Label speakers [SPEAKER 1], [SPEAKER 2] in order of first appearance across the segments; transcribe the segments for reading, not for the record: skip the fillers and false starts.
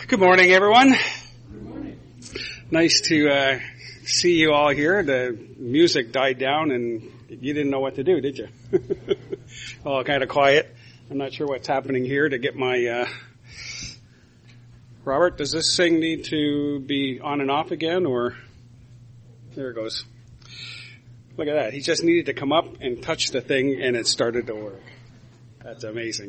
[SPEAKER 1] Good morning, everyone. Good morning. Nice to see you all here. The music died down and you didn't know what to do, did you? All kind of quiet. I'm not sure what's happening here to get my... Robert, does this thing need to be on and off again, or... There it goes. Look at that. He just needed to come up and touch the thing and it started to work. That's amazing.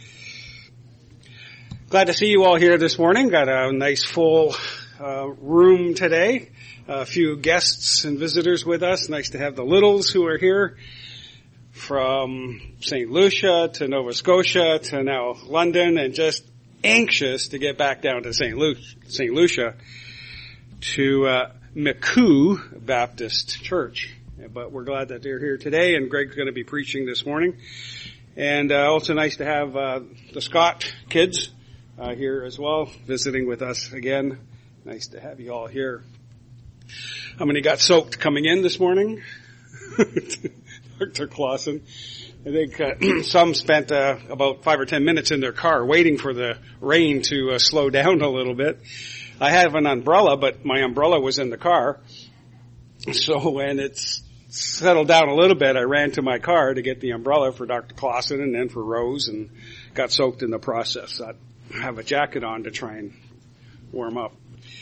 [SPEAKER 1] Glad to see you all here this morning. Got a nice full room today. A few guests and visitors with us. Nice to have the Littles who are here from St. Lucia to Nova Scotia to now London, and just anxious to get back down to St. Lucia to McCoo Baptist Church. But we're glad that they're here today, and Greg's going to be preaching this morning. And also nice to have the Scott kids here as well, visiting with us again. Nice to have you all here. How many got soaked coming in this morning? Dr. Clausen. I think some spent about 5 or 10 minutes in their car waiting for the rain to slow down a little bit. I have an umbrella, but my umbrella was in the car. So when it's settled down a little bit, I ran to my car to get the umbrella for Dr. Clausen and then for Rose, and got soaked in the process. I have a jacket on to try and warm up.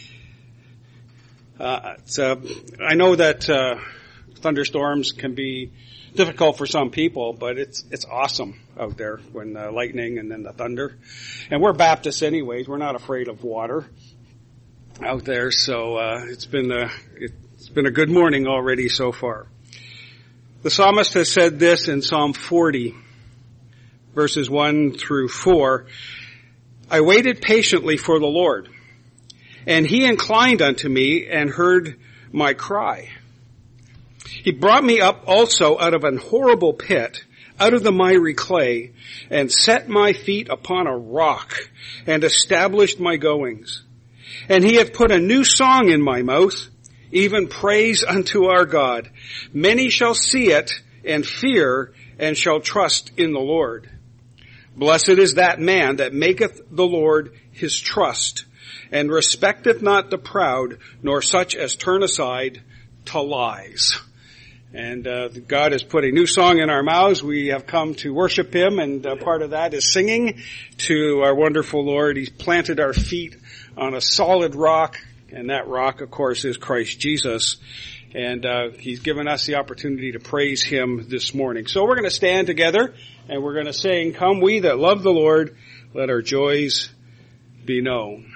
[SPEAKER 1] I know that thunderstorms can be difficult for some people, but it's awesome out there when the lightning and then the thunder. And we're Baptists anyways. We're not afraid of water out there, so it's been a good morning already so far. The psalmist has said this in Psalm 40, verses 1 through 4. I waited patiently for the Lord, and he inclined unto me and heard my cry. He brought me up also out of an horrible pit, out of the miry clay, and set my feet upon a rock, and established my goings. And he hath put a new song in my mouth, even praise unto our God. Many shall see it, and fear, and shall trust in the Lord. Blessed is that man that maketh the Lord his trust, and respecteth not the proud, nor such as turn aside to lies. And God has put a new song in our mouths. We have come to worship him, and part of that is singing to our wonderful Lord. He's planted our feet on a solid rock, and that rock, of course, is Christ Jesus. And he's given us the opportunity to praise him this morning. So we're going to stand together, and we're going to sing, Come we that love the Lord, let our joys be known.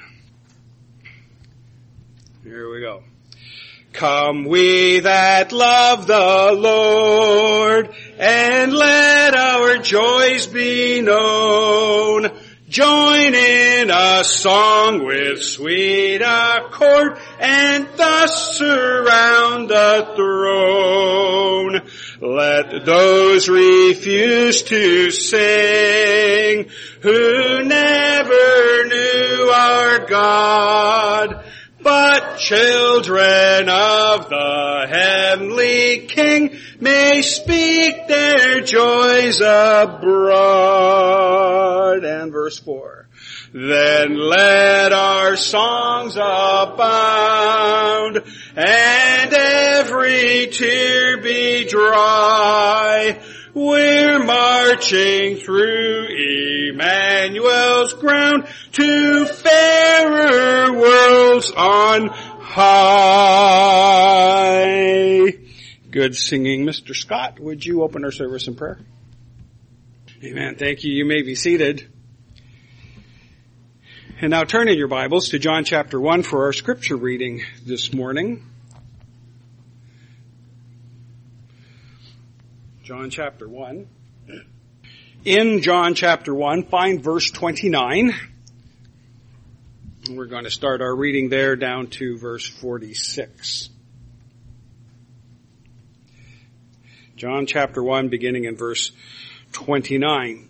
[SPEAKER 1] Here we go. Come we that love the Lord, and let our joys be known. Join in a song with sweet accord, and thus surround the throne. Let those refuse to sing who never knew our God, but children of the heavenly King may speak their joys abroad. And verse 4. Then let our songs abound, and every tear be dry. We're marching through Emmanuel's ground to fairer worlds on high. Good singing. Mr. Scott, would you open our service in prayer? Amen. Thank you. You may be seated. And now turn in your Bibles to John chapter 1 for our scripture reading this morning. John chapter 1. In John chapter 1, find verse 29. And we're going to start our reading there down to verse 46. John chapter 1, beginning in verse 29.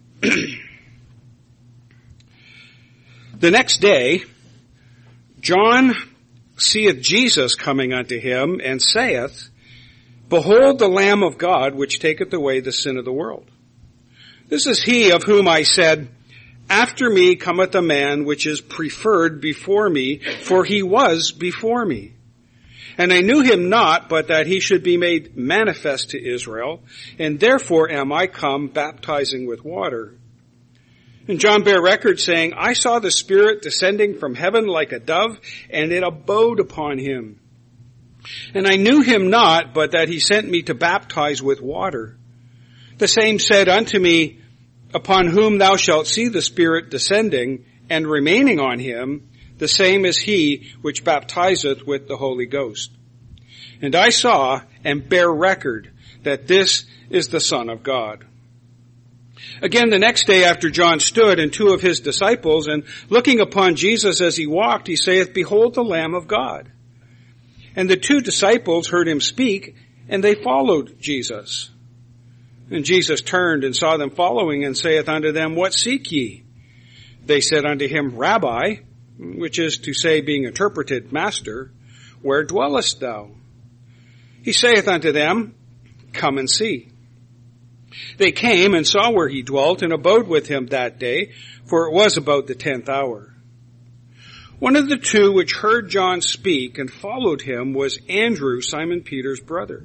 [SPEAKER 1] The next day, John seeth Jesus coming unto him, and saith, Behold the Lamb of God, which taketh away the sin of the world. This is he of whom I said, After me cometh a man which is preferred before me, for he was before me. And I knew him not, but that he should be made manifest to Israel, and therefore am I come baptizing with water. And John bare record, saying, I saw the Spirit descending from heaven like a dove, and it abode upon him. And I knew him not, but that he sent me to baptize with water. The same said unto me, Upon whom thou shalt see the Spirit descending and remaining on him, the same is he which baptizeth with the Holy Ghost. And I saw and bare record that this is the Son of God. Again, the next day after John stood and two of his disciples, and looking upon Jesus as he walked, he saith, Behold the Lamb of God. And the two disciples heard him speak, and they followed Jesus. And Jesus turned and saw them following, and saith unto them, What seek ye? They said unto him, Rabbi, which is to say, being interpreted, Master, where dwellest thou? He saith unto them, Come and see. They came and saw where he dwelt, and abode with him that day, for it was about the 10th hour. One of the two which heard John speak and followed him was Andrew, Simon Peter's brother.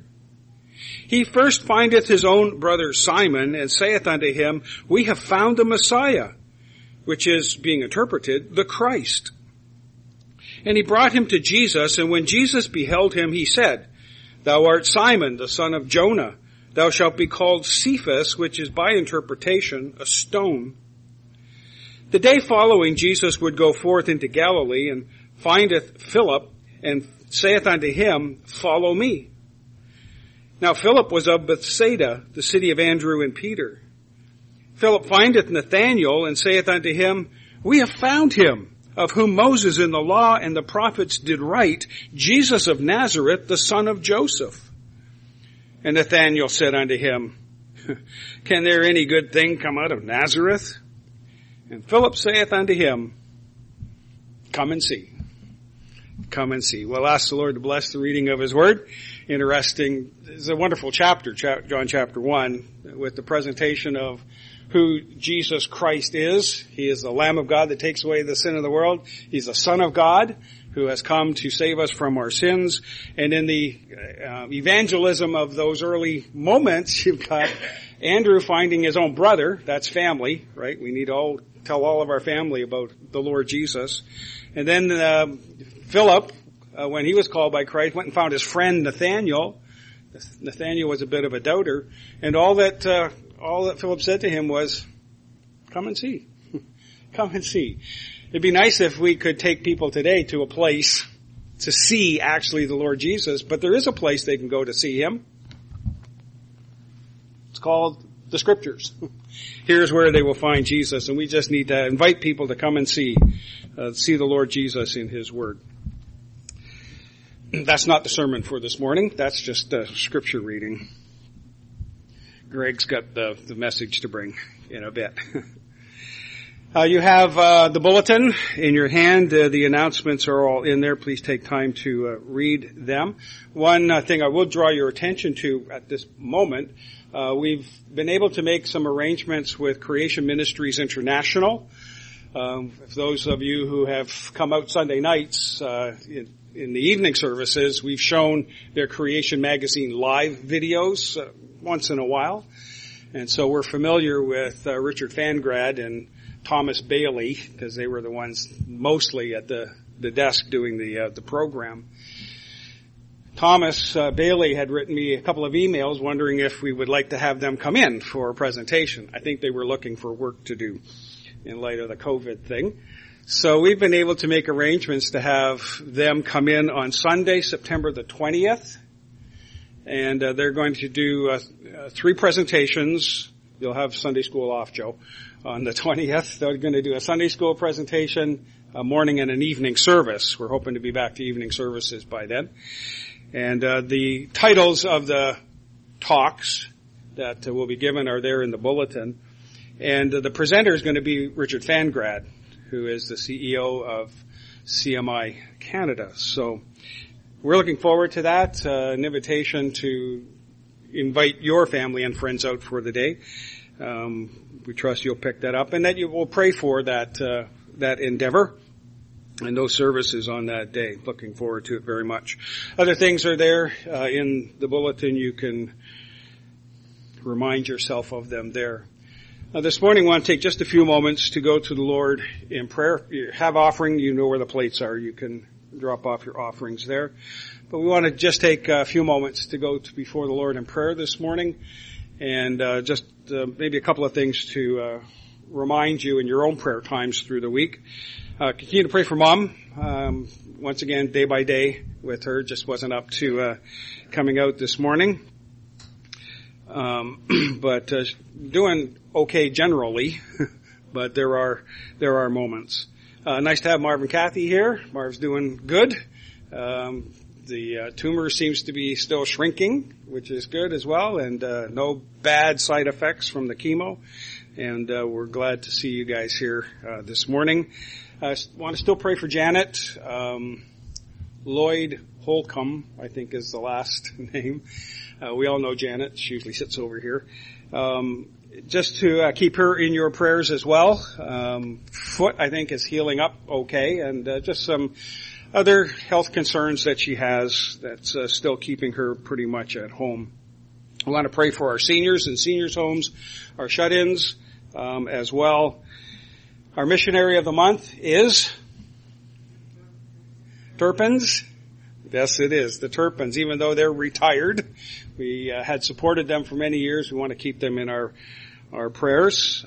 [SPEAKER 1] He first findeth his own brother Simon, and saith unto him, We have found the Messiah, which is, being interpreted, the Christ. And he brought him to Jesus, and when Jesus beheld him, he said, Thou art Simon, the son of Jonah. Thou shalt be called Cephas, which is by interpretation a stone. The day following, Jesus would go forth into Galilee, and findeth Philip, and saith unto him, Follow me. Now Philip was of Bethsaida, the city of Andrew and Peter. Philip findeth Nathanael, and saith unto him, We have found him, of whom Moses in the law and the prophets did write, Jesus of Nazareth, the son of Joseph. And Nathanael said unto him, Can there any good thing come out of Nazareth? And Philip saith unto him, Come and see. Come and see. We'll ask the Lord to bless the reading of his word. Interesting. It's a wonderful chapter, John chapter 1, with the presentation of who Jesus Christ is. He is the Lamb of God that takes away the sin of the world. He's the Son of God who has come to save us from our sins. And in the evangelism of those early moments, you've got Andrew finding his own brother. That's family, right? We need to tell all of our family about the Lord Jesus. And then Philip, when he was called by Christ, went and found his friend Nathanael. Nathanael was a bit of a doubter. And all that Philip said to him was, Come and see. Come and see. It'd be nice if we could take people today to a place to see actually the Lord Jesus, but there is a place they can go to see him. It's called the Scriptures. Here's where they will find Jesus, and we just need to invite people to come and see the Lord Jesus in his word. That's not the sermon for this morning. That's just scripture reading. Greg's got the message to bring in a bit. You have the bulletin in your hand. The announcements are all in there. Please take time to read them. One thing I will draw your attention to at this moment, we've been able to make some arrangements with Creation Ministries International. If those of you who have come out Sunday nights in the evening services, we've shown their Creation Magazine live videos once in a while. And so we're familiar with Richard Fangrad and Thomas Bailey, because they were the ones mostly at the desk doing the program. Thomas Bailey had written me a couple of emails wondering if we would like to have them come in for a presentation. I think they were looking for work to do in light of the COVID thing. So we've been able to make arrangements to have them come in on Sunday, September the 20th. And they're going to do 3 presentations. You'll have Sunday school off, Joe, on the 20th. They're going to do a Sunday school presentation, a morning and an evening service. We're hoping to be back to evening services by then. And the titles of the talks that will be given are there in the bulletin. And the presenter is going to be Richard Fangrad, who is the CEO of CMI Canada. So we're looking forward to that, an invitation to invite your family and friends out for the day. We trust you'll pick that up and that you will pray for that endeavor and those services on that day. Looking forward to it very much. Other things are there in the bulletin. You can remind yourself of them there. This morning I want to take just a few moments to go to the Lord in prayer. You have offering, you know where the plates are. You can drop off your offerings there. But we want to just take a few moments to go before the Lord in prayer this morning, and maybe a couple of things to remind you in your own prayer times through the week. Continue to pray for Mom. Once again, day by day with her. Just wasn't up to coming out this morning. But doing okay generally, but there are moments. Nice to have Marv and Kathy here. Marv's doing good. The tumor seems to be still shrinking, which is good as well, and no bad side effects from the chemo. And we're glad to see you guys here this morning. I want to still pray for Janet. Lloyd Holcomb, I think is the last name. We all know Janet. She usually sits over here. Just to keep her in your prayers as well. Foot, I think, is healing up okay, and just some other health concerns that she has that's still keeping her pretty much at home. I want to pray for our seniors and seniors' homes, our shut-ins as well. Our missionary of the month is Turpins. Yes, it is, the Turpins. Even though they're retired, we had supported them for many years. We want to keep them in our prayers.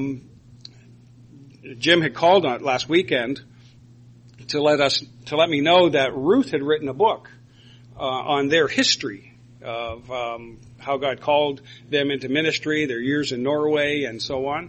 [SPEAKER 1] Jim had called on it last weekend to let me know that Ruth had written a book on their history of how God called them into ministry, their years in Norway, and so on.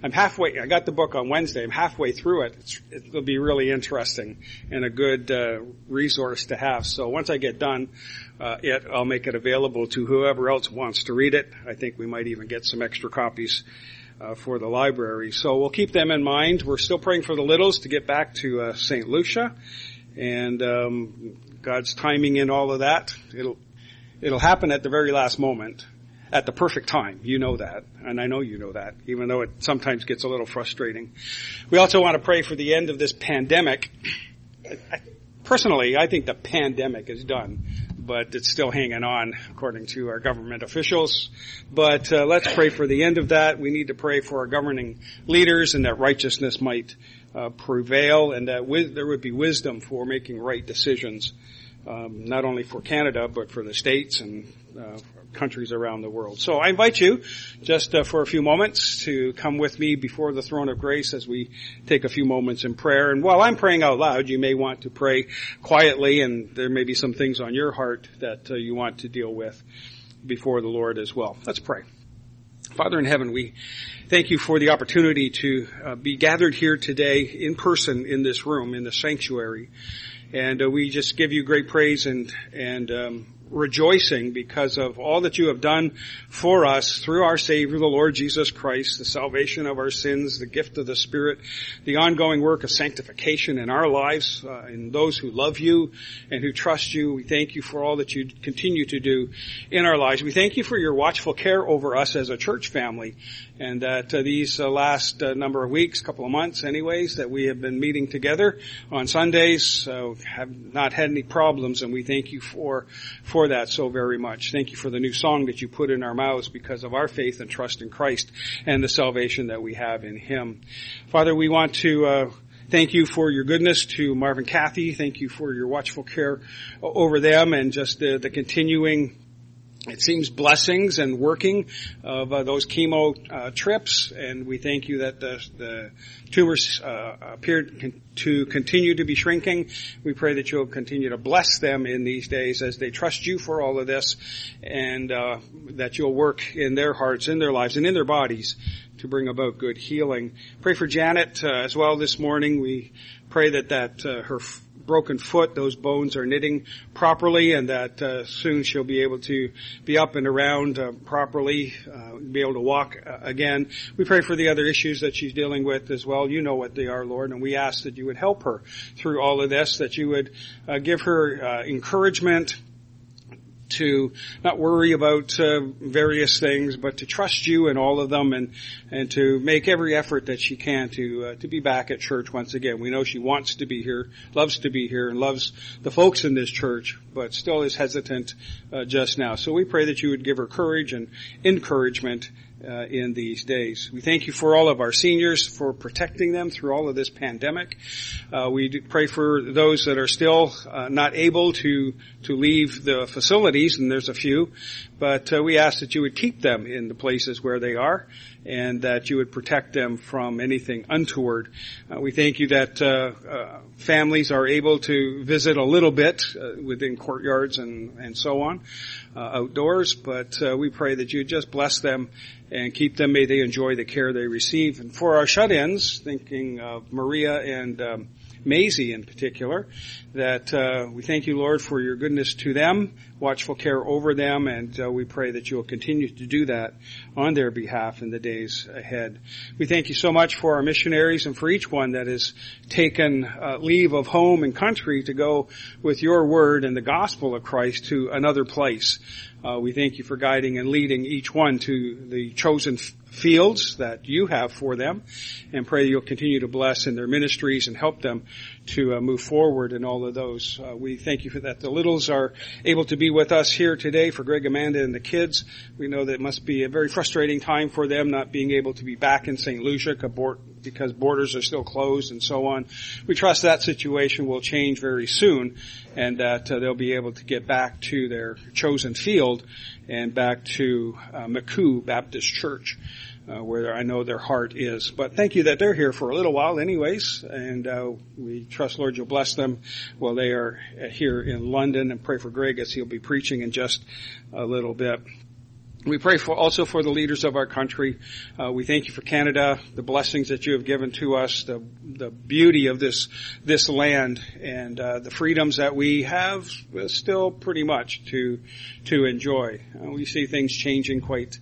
[SPEAKER 1] I got the book on Wednesday. I'm halfway through it. It'll be really interesting and a good resource to have. So once I get done, I'll make it available to whoever else wants to read it. I think we might even get some extra copies for the library. So we'll keep them in mind. We're still praying for the Littles to get back to St. Lucia, and God's timing in all of that. It'll happen at the very last moment, at the perfect time. You know that, and I know you know that, even though it sometimes gets a little frustrating. We also want to pray for the end of this pandemic. Personally, I think the pandemic is done, but it's still hanging on, according to our government officials. But let's pray for the end of that. We need to pray for our governing leaders, and that righteousness might prevail, and that there would be wisdom for making right decisions. Not only for Canada, but for the States and countries around the world. So I invite you just for a few moments to come with me before the throne of grace as we take a few moments in prayer. And while I'm praying out loud, you may want to pray quietly, and there may be some things on your heart that you want to deal with before the Lord as well. Let's pray. Father in heaven, we thank you for the opportunity to be gathered here today in person in this room, in the sanctuary. And we just give you great praise and rejoicing because of all that you have done for us through our Savior, the Lord Jesus Christ, the salvation of our sins, the gift of the Spirit, the ongoing work of sanctification in our lives, in those who love you and who trust you. We thank you for all that you continue to do in our lives. We thank you for your watchful care over us as a church family, and that these last number of weeks, couple of months anyways, that we have been meeting together on Sundays, have not had any problems, and we thank you for that so very much. Thank you for the new song that you put in our mouths because of our faith and trust in Christ and the salvation that we have in Him. Father, we want to thank you for your goodness to Marv and Kathy. Thank you for your watchful care over them and just the continuing, it seems, blessings and working of those chemo trips. And we thank you that the tumors appear to continue to be shrinking. We pray that you'll continue to bless them in these days as they trust you for all of this, and that you'll work in their hearts, in their lives, and in their bodies to bring about good healing. Pray for Janet as well this morning. We pray that her broken foot, those bones are knitting properly, and that soon she'll be able to be up and around properly, be able to walk again. We pray for the other issues that she's dealing with as well. You know what they are, Lord, and we ask that you would help her through all of this, that you would give her encouragement to not worry about various things, but to trust you in all of them, and to make every effort that she can to be back at church once again. We know she wants to be here, loves to be here, and loves the folks in this church, but still is hesitant just now. So we pray that you would give her courage and encouragement in these days. We thank you for all of our seniors, for protecting them through all of this pandemic. We do pray for those that are still not able to leave the facilities, and there's a few, but we ask that you would keep them in the places where they are, and that you would protect them from anything untoward. We thank you that families are able to visit a little bit within courtyards and so on, outdoors, but we pray that you just bless them and keep them. May they enjoy the care they receive. And for our shut-ins, thinking of Maria and Maisie in particular, that we thank you, Lord, for your goodness to them, watchful care over them, and we pray that you will continue to do that on their behalf in the days ahead. We thank you so much for our missionaries and for each one that has taken leave of home and country to go with your word and the gospel of Christ to another place. We thank you for guiding and leading each one to the chosen fields that you have for them, and pray you'll continue to bless in their ministries and help them to move forward in all of those. We thank you for that. The littles are able to be with us here today, for Greg, Amanda, and the kids. We know that it must be a very frustrating time for them not being able to be back in St. Lucia because borders are still closed and so on. We trust that situation will change very soon, and that they'll be able to get back to their chosen field and back to McCoo Baptist Church, where I know their heart is. But thank you that they're here for a little while anyways, and we trust, Lord, you'll bless them while they are here in London, and pray for Greg as he'll be preaching in just a little bit. We pray also for the leaders of our country. We thank you for Canada, the blessings that you have given to us, the beauty of this land, and the freedoms that we have still pretty much to enjoy. We see things changing quite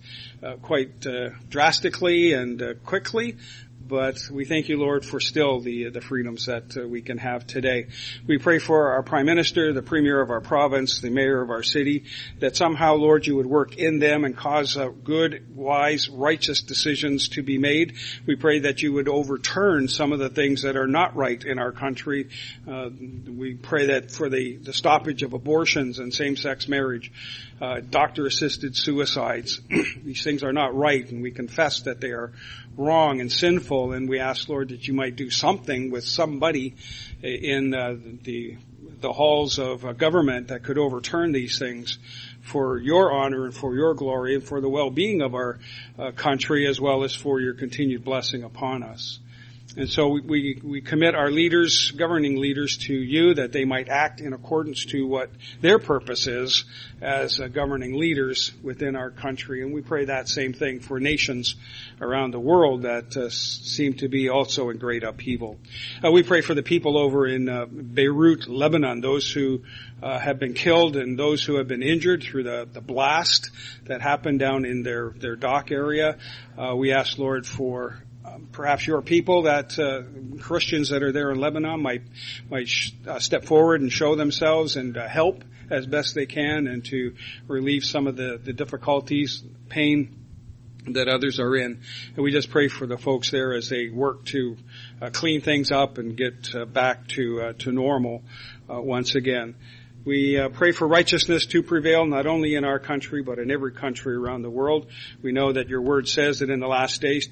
[SPEAKER 1] drastically and quickly. But we thank you, Lord, for still the freedoms that we can have today. We pray for our Prime Minister, the Premier of our province, the Mayor of our city, that somehow, Lord, you would work in them and cause good, wise, righteous decisions to be made. We pray that you would overturn some of the things that are not right in our country. We pray that for the stoppage of abortions and same-sex marriage, doctor-assisted suicides. These things are not right, and we confess that they are wrong and sinful, and we ask, Lord, that you might do something with somebody in the halls of government that could overturn these things for your honor and for your glory and for the well-being of our country, as well as for your continued blessing upon us. And so we commit our leaders, governing leaders, to you, that they might act in accordance to what their purpose is as governing leaders within our country. And we pray that same thing for nations around the world that seem to be also in great upheaval. We pray for the people over in Beirut, Lebanon, those who have been killed and those who have been injured through the blast that happened down in their dock area. We ask, Lord, for perhaps your people, that Christians that are there in Lebanon might step forward and show themselves and help as best they can, and to relieve some of the difficulties, pain that others are in. And we just pray for the folks there as they work to clean things up and get back to normal once again. We pray for righteousness to prevail, not only in our country, but in every country around the world. We know that your word says that in the last days,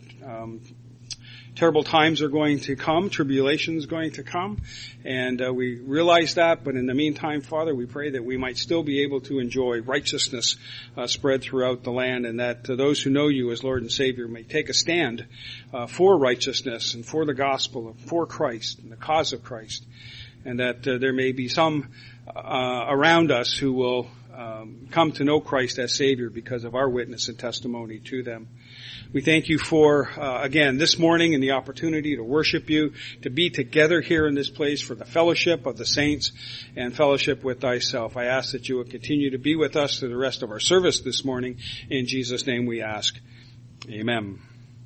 [SPEAKER 1] terrible times are going to come, tribulation is going to come, and we realize that. But in the meantime, Father, we pray that we might still be able to enjoy righteousness spread throughout the land, and that those who know you as Lord and Savior may take a stand for righteousness and for the gospel, and for Christ and the cause of Christ, and that there may be some around us who will come to know Christ as Savior because of our witness and testimony to them. We thank you for, again, this morning and the opportunity to worship you, to be together here in this place for the fellowship of the saints and fellowship with thyself. I ask that you will continue to be with us through the rest of our service this morning. In Jesus' name we ask. Amen.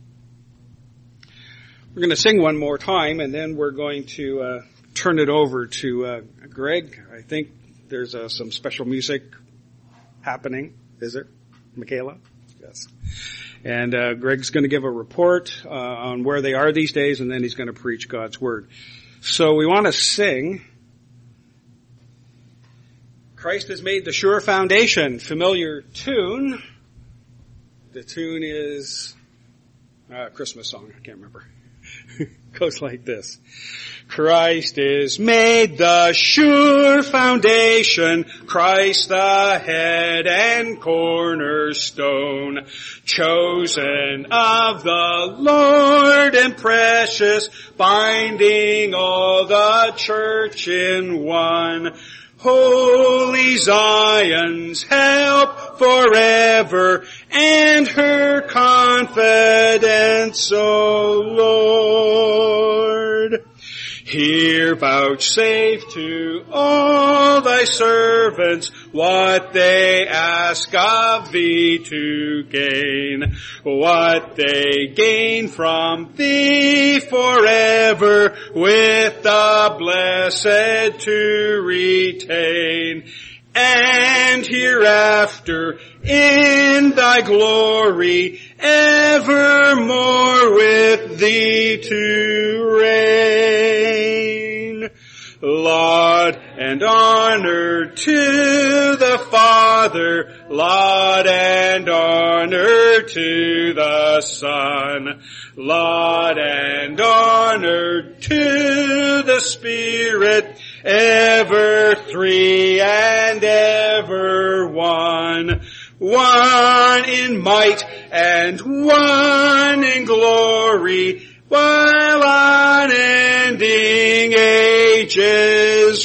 [SPEAKER 1] We're going to sing one more time, and then we're going to turn it over to Greg. I think there's some special music happening, is there, Michaela? Yes. And Greg's going to give a report on where they are these days, and then he's going to preach God's Word. So we want to sing Christ has Made the Sure Foundation, familiar tune. The tune is a Christmas song, I can't remember. Goes like this. Christ is made the sure foundation, Christ the head and cornerstone, chosen of the Lord and precious, binding all the church in one. Holy Zion's help forever, and her confidence, O Lord. Here vouchsafe to all thy servants what they ask of thee to gain, what they gain from thee forever, with the blessed to retain. And hereafter in thy glory evermore with thee to reign. Laud and honor to the Father, laud and honor to the Son, laud and honor to the Spirit, ever three and ever one, one in might and one in glory, while unending ages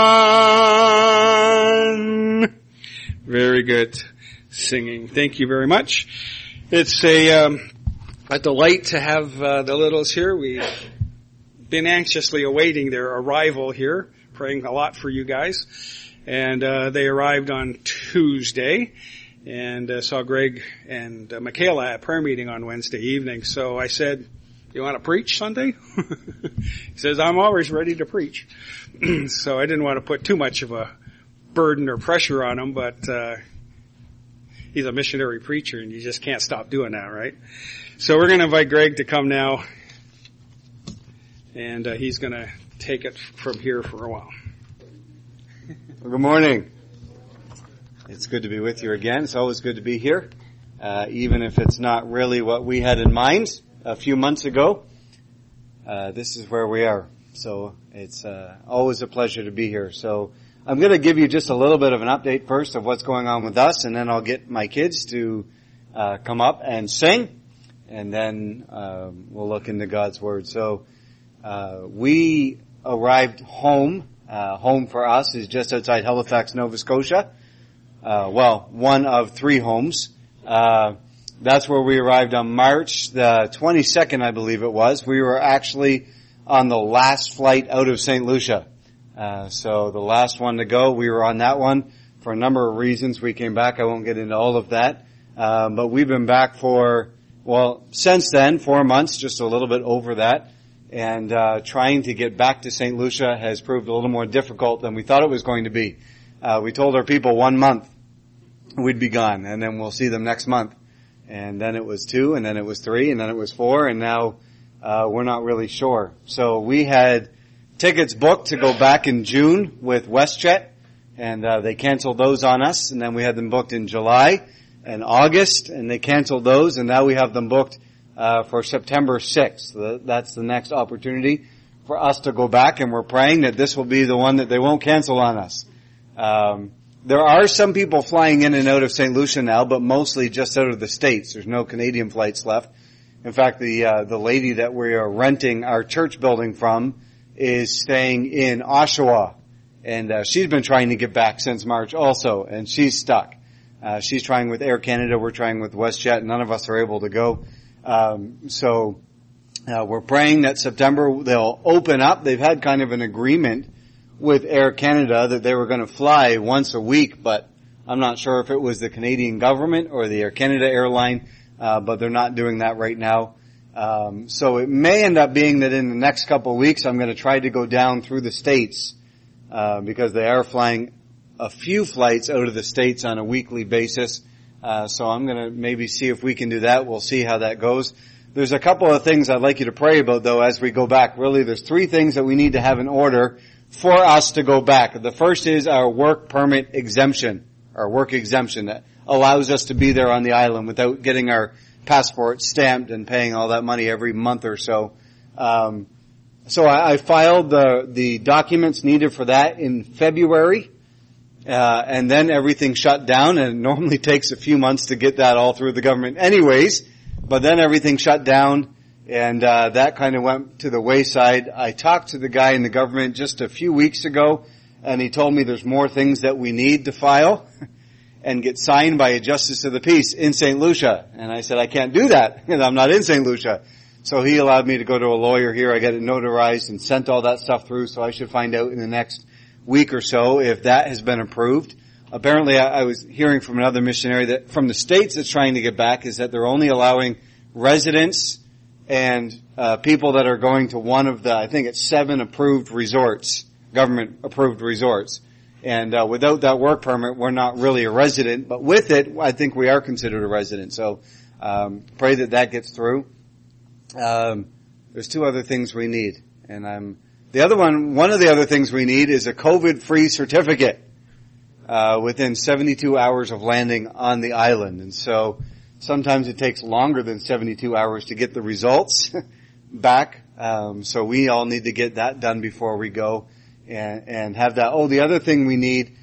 [SPEAKER 1] run. Very good singing. Thank you very much. It's a delight to have the littles here. We've been anxiously awaiting their arrival here, praying a lot for you guys. And they arrived on Tuesday, and saw Greg and Michaela at prayer meeting on Wednesday evening. So I said, you want to preach Sunday? He says, I'm always ready to preach. So I didn't want to put too much of a burden or pressure on him, but he's a missionary preacher, and you just can't stop doing that, right? So we're going to invite Greg to come now, and he's going to take it from here for a while.
[SPEAKER 2] Well, good morning. It's good to be with you again. It's always good to be here, even if it's not really what we had in mind a few months ago. This is where we are. So it's always a pleasure to be here. So I'm going to give you just a little bit of an update first of what's going on with us, and then I'll get my kids to come up and sing, and then we'll look into God's Word. So we arrived home. Home for us is just outside Halifax, Nova Scotia. Well, one of 3 homes. That's where we arrived on March the 22nd, I believe it was. We were actually on the last flight out of St. Lucia. So the last one to go, we were on that one for a number of reasons. We came back. I won't get into all of that. But we've been back for, well, since then, 4 months, just a little bit over that. And trying to get back to St. Lucia has proved a little more difficult than we thought it was going to be. We told our people 1 month we'd be gone, and then we'll see them next month. And then it was 2, and then it was 3, and then it was 4, and now we're not really sure. So we had tickets booked to go back in June with WestJet, and they canceled those on us. And then we had them booked in July and August, and they canceled those, and now we have them booked for September 6th. That's the next opportunity for us to go back, and we're praying that this will be the one that they won't cancel on us. There are some people flying in and out of St. Lucia now, but mostly just out of the States. There's no Canadian flights left. In fact, the lady that we are renting our church building from is staying in Oshawa, and she's been trying to get back since March also, and she's stuck. She's trying with Air Canada, we're trying with WestJet. None of us are able to go. So we're praying that September they'll open up. They've had kind of an agreement with Air Canada that they were going to fly once a week, but I'm not sure if it was the Canadian government or the Air Canada airline, but they're not doing that right now. So it may end up being that in the next couple of weeks I'm going to try to go down through the States, because they are flying a few flights out of the States on a weekly basis. So I'm going to maybe see if we can do that. We'll see how that goes. There's a couple of things I'd like you to pray about, though, as we go back. Really, there's 3 things that we need to have in order for us to go back. The first is our work permit exemption, our work exemption that allows us to be there on the island without getting our passport stamped and paying all that money every month or so. So I filed the documents needed for that in February, and then everything shut down, and it normally takes a few months to get that all through the government anyways, but then everything shut down, and that kind of went to the wayside. I talked to the guy in the government just a few weeks ago, and he told me there's more things that we need to file and get signed by a justice of the peace in St. Lucia. And I said, I can't do that, and I'm not in St. Lucia. So he allowed me to go to a lawyer here. I got it notarized and sent all that stuff through, so I should find out in the next week or so if that has been approved. Apparently, I was hearing from another missionary that from the States that's trying to get back is that they're only allowing residents and people that are going to one of the, I think it's 7 approved resorts, government approved resorts. And without that work permit, we're not really a resident, but with it, I think we are considered a resident. So pray that that gets through. There's 2 other things we need, and one of the other things we need is a COVID-free certificate within 72 hours of landing on the island. And so sometimes it takes longer than 72 hours to get the results back. So we all need to get that done before we go and have that. Oh, the other thing we need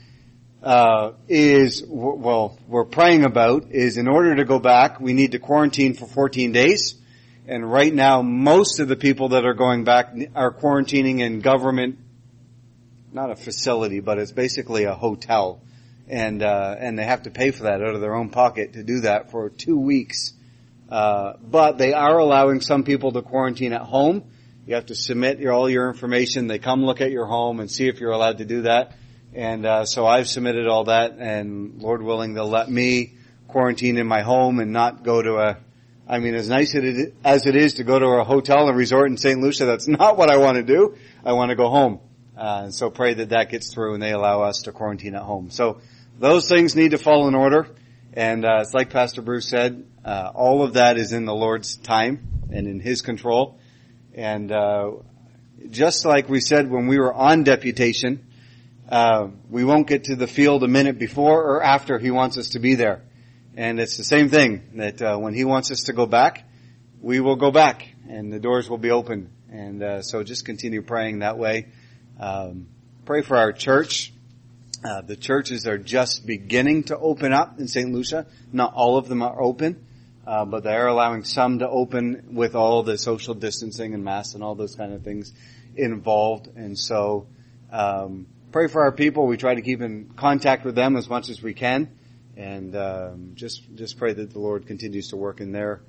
[SPEAKER 2] we're praying about is in order to go back, we need to quarantine for 14 days. And right now, most of the people that are going back are quarantining in government, not a facility, but it's basically a hotel. And they have to pay for that out of their own pocket to do that for 2 weeks. But they are allowing some people to quarantine at home. You have to submit all your information. They come look at your home and see if you're allowed to do that. And so I've submitted all that, and Lord willing, they'll let me quarantine in my home and not go to as nice as it is to go to a hotel and resort in St. Lucia, that's not what I want to do. I want to go home. And so pray that that gets through and they allow us to quarantine at home. So those things need to fall in order. And it's like Pastor Bruce said, all of that is in the Lord's time and in His control. And just like we said when we were on deputation, we won't get to the field a minute before or after He wants us to be there. And it's the same thing, that when He wants us to go back, we will go back, and the doors will be open. And so just continue praying that way. Pray for our church. The churches are just beginning to open up in St. Lucia. Not all of them are open, but they are allowing some to open with all the social distancing and masks and all those kind of things involved. And so pray for our people. We try to keep in contact with them as much as we can. And just pray that the Lord continues to work in their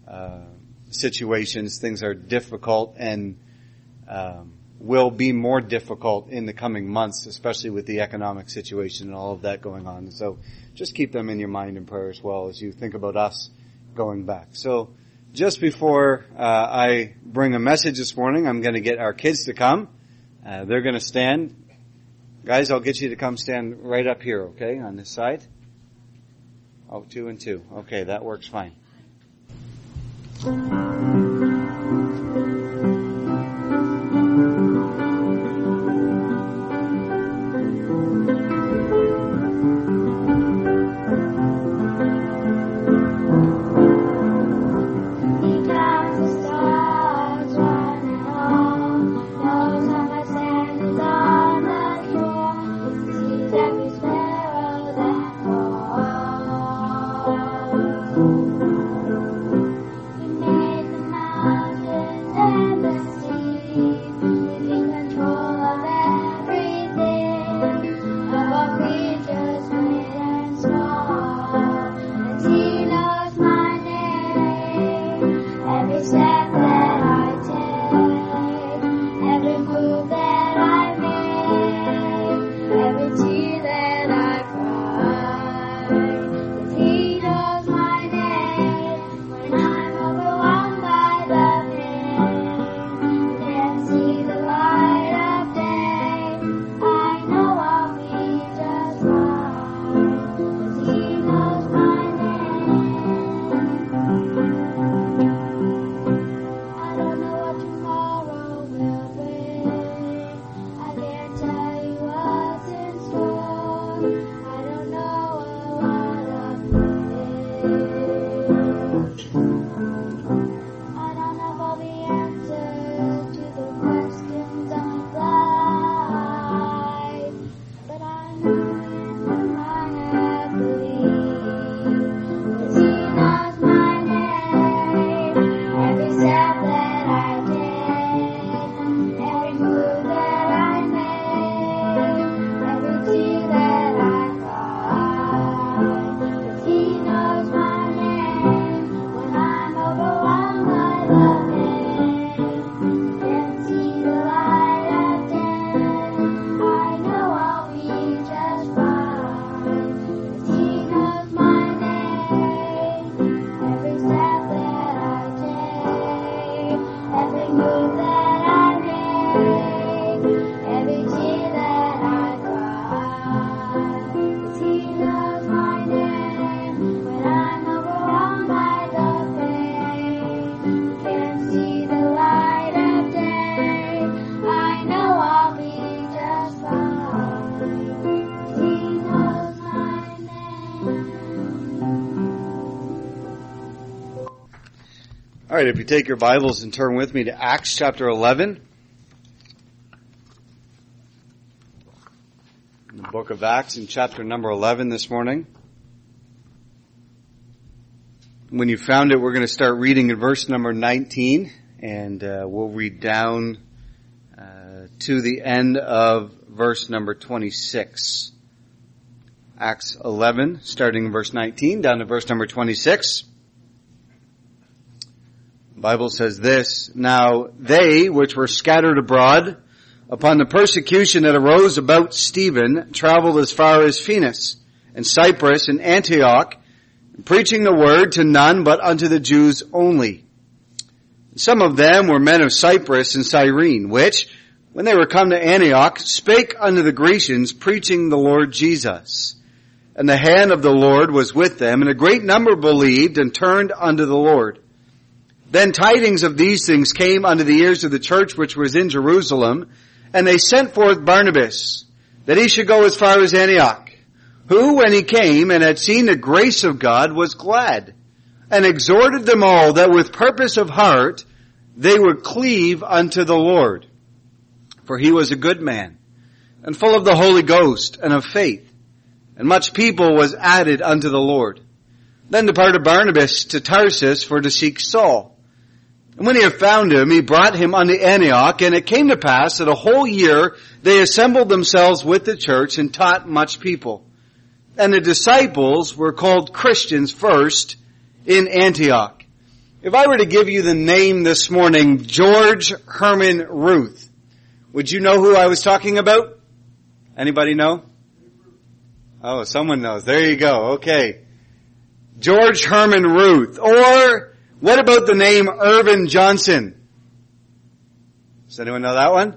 [SPEAKER 2] situations. Things are difficult and will be more difficult in the coming months, especially with the economic situation and all of that going on. So just keep them in your mind in prayer as well as you think about us going back. So just before I bring a message this morning, I'm going to get our kids to come. They're going to stand. Guys, I'll get you to come stand right up here, okay, on this side. Oh, 2 and 2. Okay, that works fine.
[SPEAKER 3] Made
[SPEAKER 2] All right, if you take your Bibles and turn with me to Acts chapter 11. The book of Acts in chapter number 11 this morning. When you found it, we're going to start reading in verse number 19, and we'll read down to the end of verse number 26. Acts 11, starting in verse 19, down to verse number 26. The Bible says this, "Now they which were scattered abroad upon the persecution that arose about Stephen traveled as far as Phoenix and Cyprus and Antioch, preaching the word to none but unto the Jews only. Some of them were men of Cyprus and Cyrene, which, when they were come to Antioch, spake unto the Grecians, preaching the Lord Jesus. And the hand of the Lord was with them, and a great number believed and turned unto the Lord. Then tidings of these things came unto the ears of the church which was in Jerusalem, and they sent forth Barnabas, that he should go as far as Antioch, who, when he came and had seen the grace of God, was glad, and exhorted them all that with purpose of heart they would cleave unto the Lord. For he was a good man, and full of the Holy Ghost and of faith, and much people was added unto the Lord. Then departed Barnabas to Tarsus for to seek Saul. And when he had found him, he brought him unto Antioch, and it came to pass that a whole year they assembled themselves with the church and taught much people. And the disciples were called Christians first in Antioch." If I were to give you the name this morning, George Herman Ruth, would you know who I was talking about? Anybody know? Oh, someone knows. There you go. Okay. George Herman Ruth. Or what about the name Irvin Johnson? Does anyone know that one?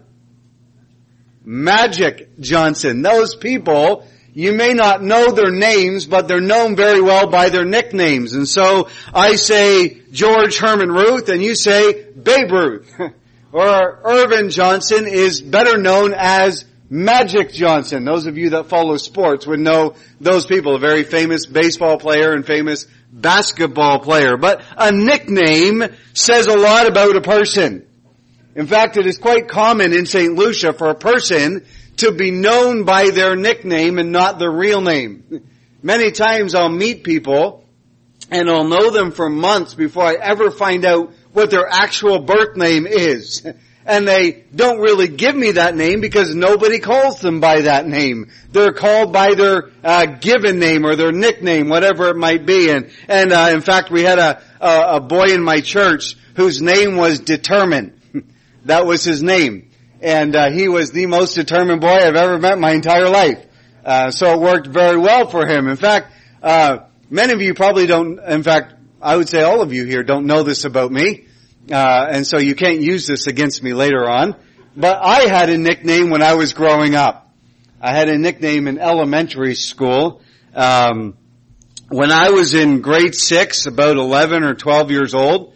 [SPEAKER 2] Magic Johnson. Those people, you may not know their names, but they're known very well by their nicknames. And so I say George Herman Ruth, and you say Babe Ruth. Or Irvin Johnson is better known as Magic Johnson. Those of you that follow sports would know those people, a very famous baseball player and famous basketball player. But a nickname says a lot about a person. In fact, it is quite common in St. Lucia for a person to be known by their nickname and not their real name. Many times I'll meet people and I'll know them for months before I ever find out what their actual birth name is. And they don't really give me that name because nobody calls them by that name. They're called by their given name or their nickname, whatever it might be. And in fact, we had a boy in my church whose name was Determined. That was his name. And he was the most determined boy I've ever met in my entire life. So it worked very well for him. In fact, many of you probably don't, in fact, I would say all of you here don't know this about me. And so you can't use this against me later on. But I had a nickname when I was growing up. I had a nickname in elementary school. When I was in grade 6, about 11 or 12 years old,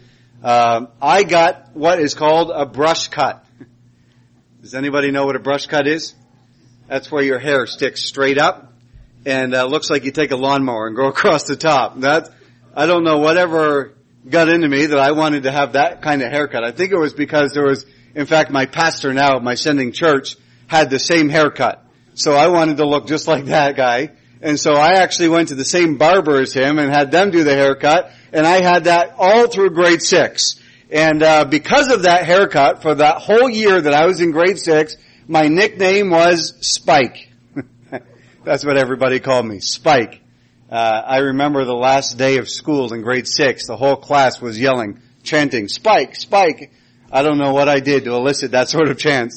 [SPEAKER 2] I got what is called a brush cut. Does anybody know what a brush cut is? That's where your hair sticks straight up and looks like you take a lawnmower and go across the top. I don't know whatever got into me that I wanted to have that kind of haircut. I think it was because there was, in fact, my pastor now at my sending church had the same haircut. So I wanted to look just like that guy. And so I actually went to the same barber as him and had them do the haircut. And I had that all through grade 6. And because of that haircut, for that whole year that I was in grade 6, my nickname was Spike. That's what everybody called me, Spike. I remember the last day of school in grade 6, the whole class was yelling, chanting, "Spike, Spike." I don't know what I did to elicit that sort of chant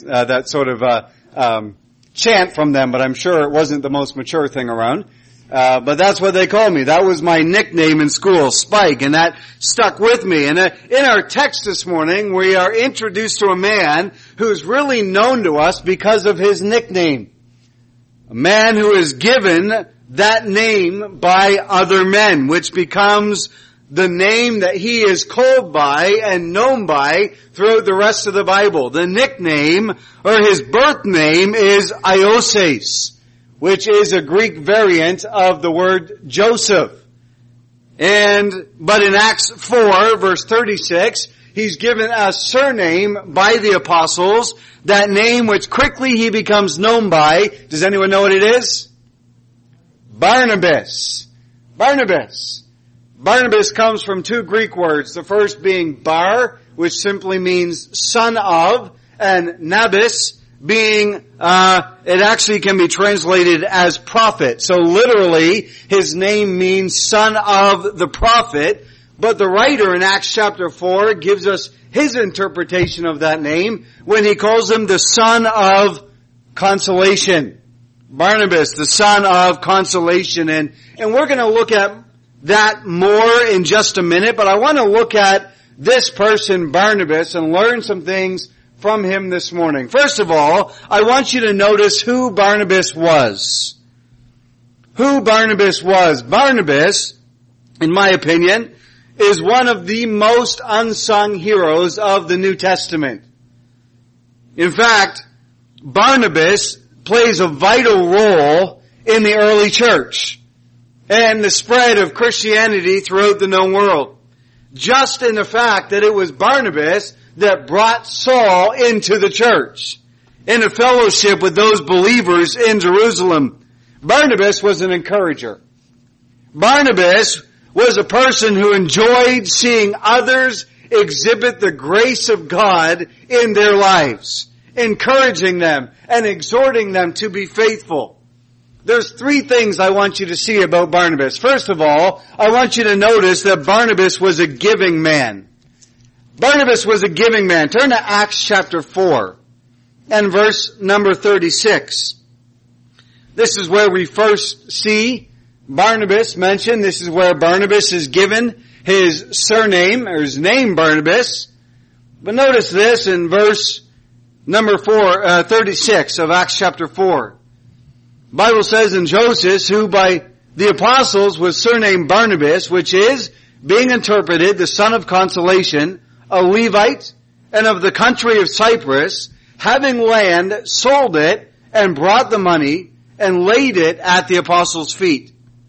[SPEAKER 2] from them, but I'm sure it wasn't the most mature thing around. But that's what they called me. That was my nickname in school, Spike, and that stuck with me. And in our text this morning, we are introduced to a man who's really known to us because of his nickname. A man who is given that name by other men, which becomes the name that he is called by and known by throughout the rest of the Bible. The nickname, or his birth name, is Ioses, which is a Greek variant of the word Joseph. But in Acts 4, verse 36, he's given a surname by the apostles, that name which quickly he becomes known by. Does anyone know what it is? Barnabas. Barnabas. Barnabas comes from two Greek words. The first being bar, which simply means son of, and nabis being, it actually can be translated as prophet. So literally, his name means son of the prophet. But the writer in Acts chapter 4 gives us his interpretation of that name when he calls him the son of consolation. Barnabas, the son of consolation. And we're going to look at that more in just a minute, but I want to look at this person, Barnabas, and learn some things from him this morning. First of all, I want you to notice who Barnabas was. Who Barnabas was. Barnabas, in my opinion, is one of the most unsung heroes of the New Testament. In fact, Barnabas plays a vital role in the early church and the spread of Christianity throughout the known world. Just in the fact that it was Barnabas that brought Saul into the church, into fellowship with those believers in Jerusalem. Barnabas was an encourager. Barnabas was a person who enjoyed seeing others exhibit the grace of God in their lives, encouraging them and exhorting them to be faithful. There's three things I want you to see about Barnabas. First of all, I want you to notice that Barnabas was a giving man. Barnabas was a giving man. Turn to Acts chapter 4 and verse number 36. This is where we first see Barnabas mentioned. This is where Barnabas is given his surname, or his name Barnabas. But notice this in verse number 36 of Acts chapter 4. The Bible says, "And Joseph, who by the apostles was surnamed Barnabas, which is, being interpreted, the son of consolation, a Levite, and of the country of Cyprus, having land, sold it, and brought the money, and laid it at the apostles' feet."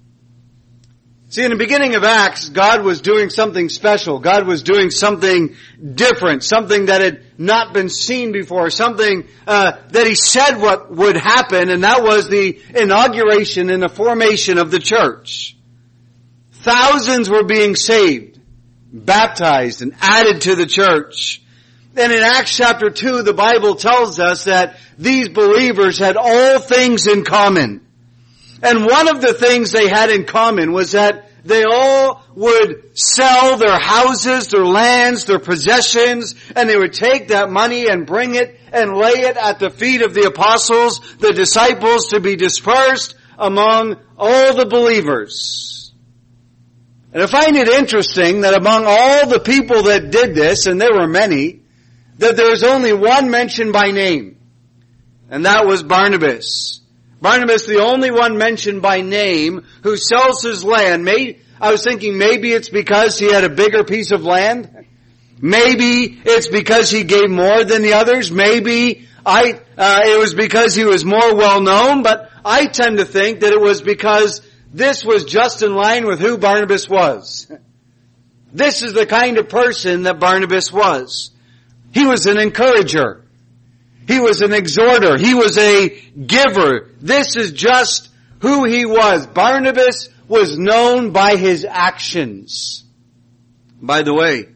[SPEAKER 2] See, in the beginning of Acts, God was doing something special. God was doing something different, something that had not been seen before, something that He said what would happen, and that was the inauguration and the formation of the church. Thousands were being saved, baptized, and added to the church. And in Acts chapter 2, the Bible tells us that these believers had all things in common. And one of the things they had in common was that they all would sell their houses, their lands, their possessions, and they would take that money and bring it and lay it at the feet of the apostles, the disciples, to be dispersed among all the believers. And I find it interesting that among all the people that did this, and there were many, that there was only one mentioned by name, and that was Barnabas. Barnabas, the only one mentioned by name, who sells his land. I was thinking maybe it's because he had a bigger piece of land. Maybe it's because he gave more than the others. Maybe it was because he was more well known. But I tend to think that it was because this was just in line with who Barnabas was. This is the kind of person that Barnabas was. He was an encourager. He was an exhorter. He was a giver. This is just who he was. Barnabas was known by his actions. By the way,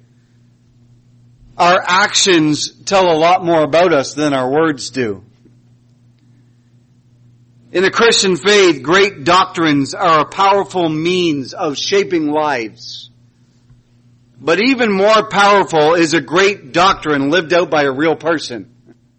[SPEAKER 2] our actions tell a lot more about us than our words do. In the Christian faith, great doctrines are a powerful means of shaping lives. But even more powerful is a great doctrine lived out by a real person.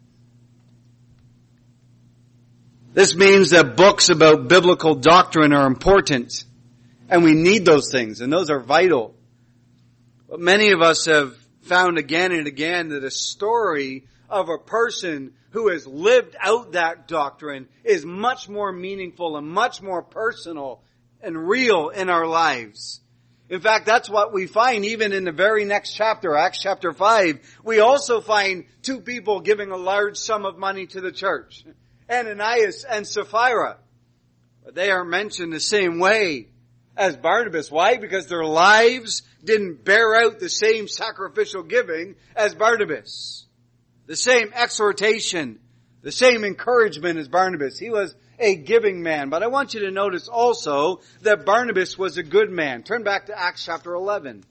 [SPEAKER 2] This means that books about biblical doctrine are important, and we need those things, and those are vital. But many of us have found again and again that a story of a person who has lived out that doctrine is much more meaningful and much more personal and real in our lives. In fact, that's what we find even in the very next chapter, Acts chapter 5. We also find two people giving a large sum of money to the church. Ananias and Sapphira. But they are mentioned the same way as Barnabas. Why? Because their lives didn't bear out the same sacrificial giving as Barnabas. The same exhortation, the same encouragement as Barnabas. He was a giving man. But I want you to notice also that Barnabas was a good man. Turn back to Acts chapter 11.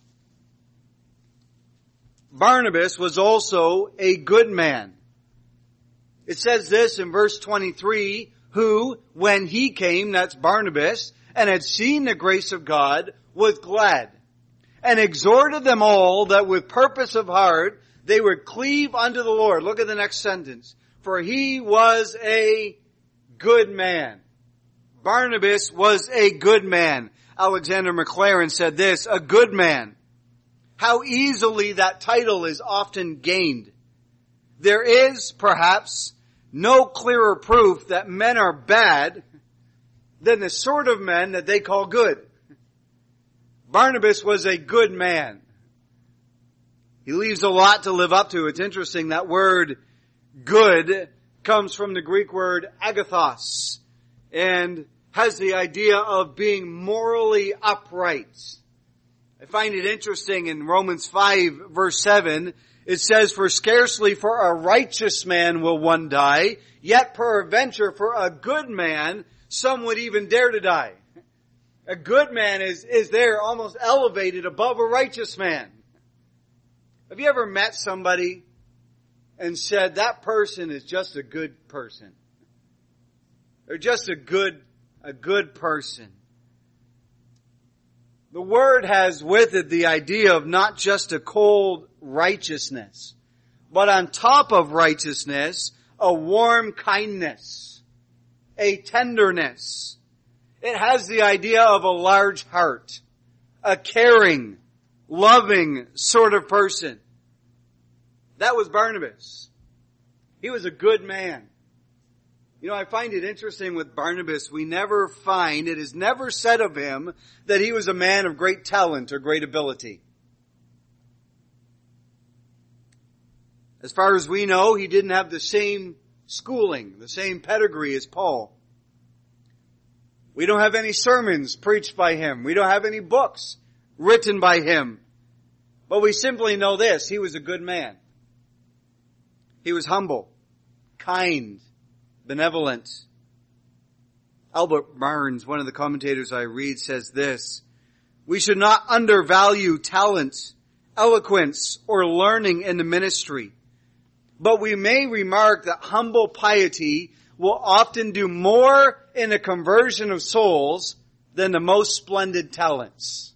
[SPEAKER 2] Barnabas was also a good man. It says this in verse 23, who, when he came, that's Barnabas, and had seen the grace of God, was glad, and exhorted them all that with purpose of heart they would cleave unto the Lord. Look at the next sentence. For he was a good man. Barnabas was a good man. Alexander McLaren said this, a good man. How easily that title is often gained. There is, perhaps, no clearer proof that men are bad than the sort of men that they call good. Barnabas was a good man. He leaves a lot to live up to. It's interesting, that word good comes from the Greek word agathos and has the idea of being morally upright. I find it interesting in Romans 5 verse 7, it says, for scarcely for a righteous man will one die, yet peradventure for a good man some would even dare to die. A good man is there almost elevated above a righteous man. Have you ever met somebody and said, that person is just a good person? They're just a good person. The word has with it the idea of not just a cold righteousness, but on top of righteousness, a warm kindness, a tenderness. It has the idea of a large heart, a caring, loving sort of person. That was Barnabas. He was a good man. You know, I find it interesting with Barnabas, it is never said of him that he was a man of great talent or great ability. As far as we know, he didn't have the same schooling, the same pedigree as Paul. We don't have any sermons preached by him. We don't have any books written by him. But we simply know this, he was a good man. He was humble, kind, benevolent. Albert Barnes, one of the commentators I read, says this, we should not undervalue talent, eloquence, or learning in the ministry. But we may remark that humble piety will often do more in the conversion of souls than the most splendid talents.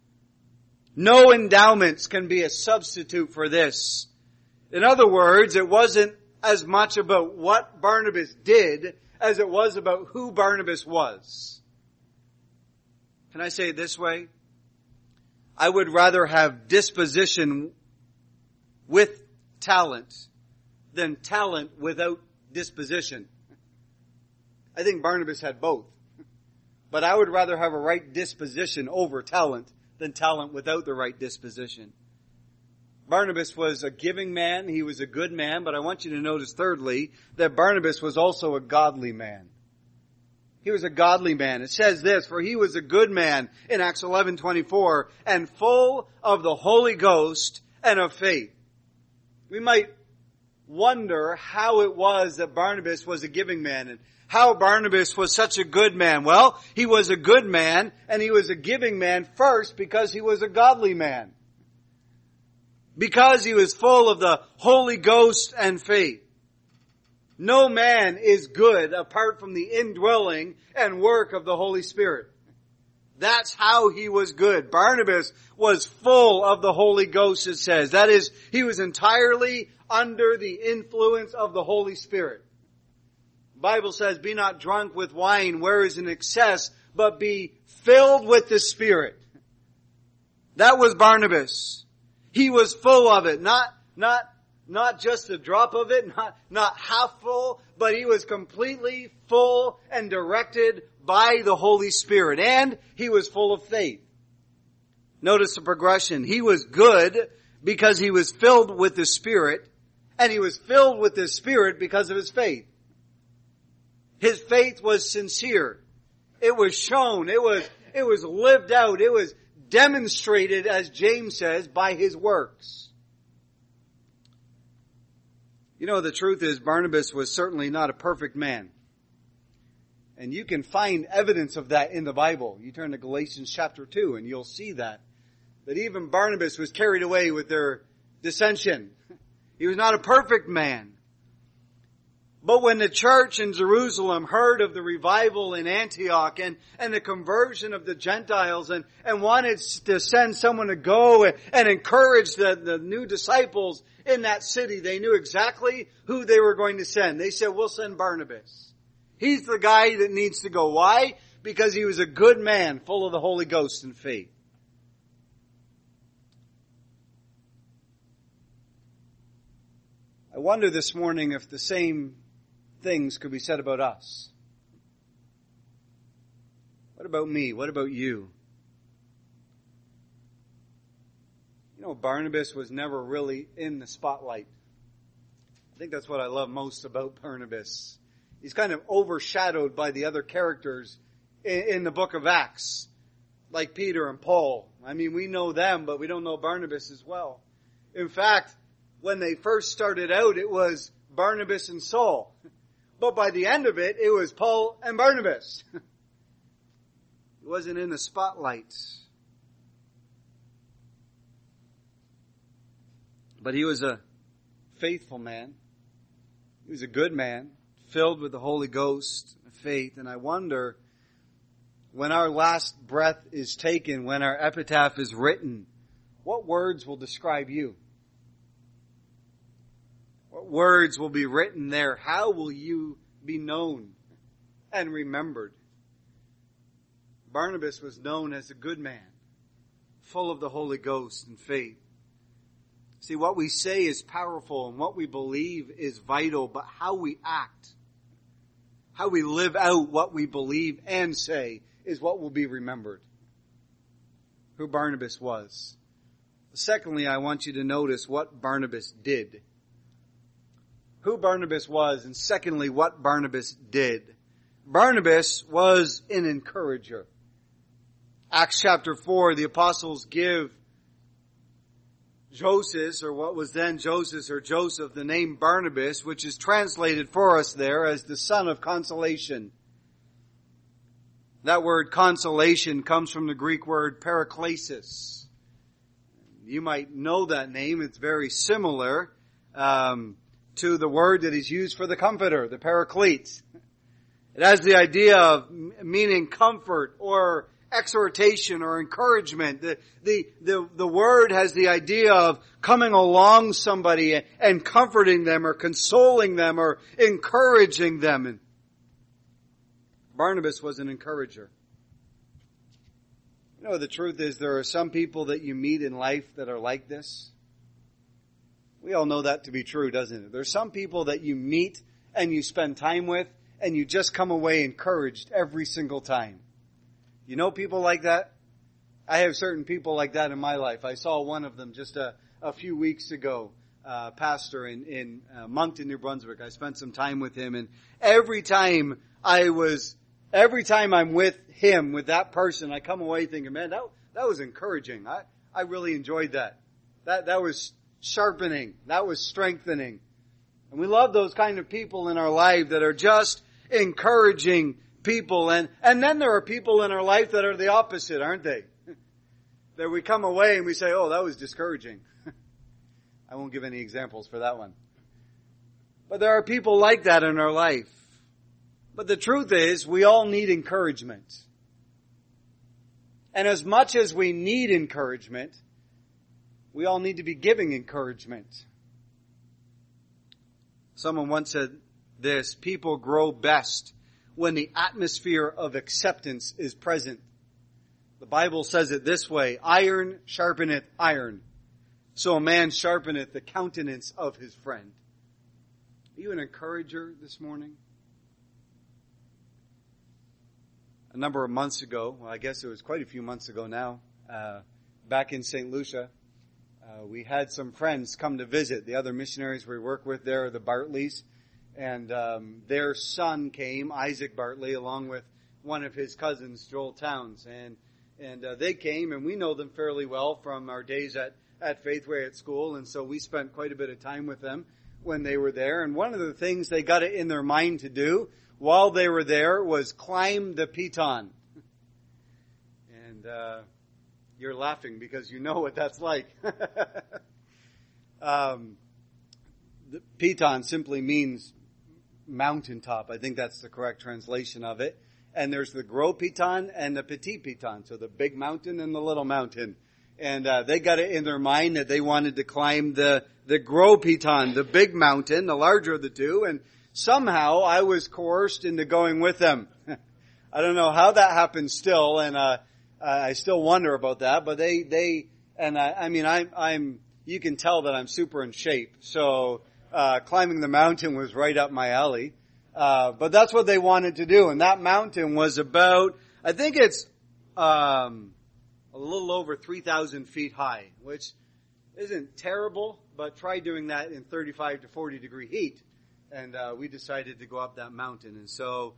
[SPEAKER 2] No endowments can be a substitute for this. In other words, it wasn't as much about what Barnabas did as it was about who Barnabas was. Can I say it this way? I would rather have disposition with talent than talent without disposition. I think Barnabas had both. But I would rather have a right disposition over talent than talent without the right disposition. Barnabas was a giving man. He was a good man. But I want you to notice thirdly that Barnabas was also a godly man. He was a godly man. It says this, for he was a good man in Acts 11:24 and full of the Holy Ghost and of faith. We might wonder how it was that Barnabas was a giving man and how Barnabas was such a good man. Well, he was a good man and he was a giving man first because he was a godly man. Because he was full of the Holy Ghost and faith. No man is good apart from the indwelling and work of the Holy Spirit. That's how he was good. Barnabas was full of the Holy Ghost, it says. That is, he was entirely under the influence of the Holy Spirit. The Bible says, be not drunk with wine where is an excess, but be filled with the Spirit. That was Barnabas. He was full of it, not just a drop of it, not half full, but he was completely full and directed by the Holy Spirit. And he was full of faith. Notice the progression. He was good because he was filled with the Spirit, and he was filled with the Spirit because of his faith. His faith was sincere. It was shown. It it was lived out. It was demonstrated, as James says, by his works. You know, the truth is Barnabas was certainly not a perfect man. And you can find evidence of that in the Bible. You turn to Galatians chapter 2 and you'll see that. That even Barnabas was carried away with their dissension. He was not a perfect man. But when the church in Jerusalem heard of the revival in Antioch and the conversion of the Gentiles and wanted to send someone to go and encourage the new disciples in that city, they knew exactly who they were going to send. They said, we'll send Barnabas. He's the guy that needs to go. Why? Because he was a good man, full of the Holy Ghost and faith. I wonder this morning if the same things could be said about us. What about me? What about you? You know, Barnabas was never really in the spotlight. I think that's what I love most about Barnabas. He's kind of overshadowed by the other characters in the book of Acts, like Peter and Paul. I mean, we know them, but we don't know Barnabas as well. In fact, when they first started out, it was Barnabas and Saul. But by the end of it, it was Paul and Barnabas. He wasn't in the spotlight. But he was a faithful man. He was a good man, filled with the Holy Ghost and faith. And I wonder, when our last breath is taken, when our epitaph is written, what words will describe you? What words will be written there? How will you be known and remembered? Barnabas was known as a good man, full of the Holy Ghost and faith. See, what we say is powerful and what we believe is vital, but how we act, how we live out what we believe and say is what will be remembered. Who Barnabas was. Secondly, I want you to notice what Barnabas did. Who Barnabas was, and secondly, what Barnabas did. Barnabas was an encourager. Acts chapter 4, the apostles give Joseph, or what was then Joseph or Joseph, the name Barnabas, which is translated for us there as the son of consolation. That word consolation comes from the Greek word paraklesis. You might know that name. It's very similar to the word that is used for the comforter, the paraclete. It has the idea of meaning comfort or exhortation or encouragement. The word has the idea of coming along somebody and comforting them or consoling them or encouraging them. And Barnabas was an encourager. You know, the truth is there are some people that you meet in life that are like this. We all know that to be true, doesn't it? There's some people that you meet and you spend time with and you just come away encouraged every single time. You know people like that? I have certain people like that in my life. I saw one of them just a few weeks ago, pastor in Moncton, New Brunswick. I spent some time with him, and every time I'm with him, with that person, I come away thinking, man, that was encouraging. I really enjoyed that. That was sharpening. That was strengthening. And we love those kind of people in our life that are just encouraging people. And then there are people in our life that are the opposite, aren't they? That we come away and we say, oh, that was discouraging. I won't give any examples for that one. But there are people like that in our life. But the truth is, we all need encouragement. And as much as we need encouragement, we all need to be giving encouragement. Someone once said this, people grow best when the atmosphere of acceptance is present. The Bible says it this way, iron sharpeneth iron, so a man sharpeneth the countenance of his friend. Are you an encourager this morning? A number of months ago, well, I guess it was quite a few months ago now, back in St. Lucia, we had some friends come to visit. The other missionaries we work with there are the Bartleys. And their son came, Isaac Bartley, along with one of his cousins, Joel Towns. And And they came, and we know them fairly well from our days at Faithway at school, and so we spent quite a bit of time with them when they were there. And one of the things they got it in their mind to do while they were there was climb the Piton. And you're laughing because you know what that's like. The Piton simply means mountaintop. I think that's the correct translation of it. And there's the Gros Piton and the Petit Piton, so the big mountain and the little mountain. And they got it in their mind that they wanted to climb the Gros Piton, the big mountain, the larger of the two. And somehow I was coerced into going with them. I don't know how that happened still, and I still wonder about that. But I'm you can tell that I'm super in shape. So climbing the mountain was right up my alley. But that's what they wanted to do. And that mountain was about, I think it's a little over 3,000 feet high, which isn't terrible, but try doing that in 35 to 40 degree heat. And we decided to go up that mountain. And so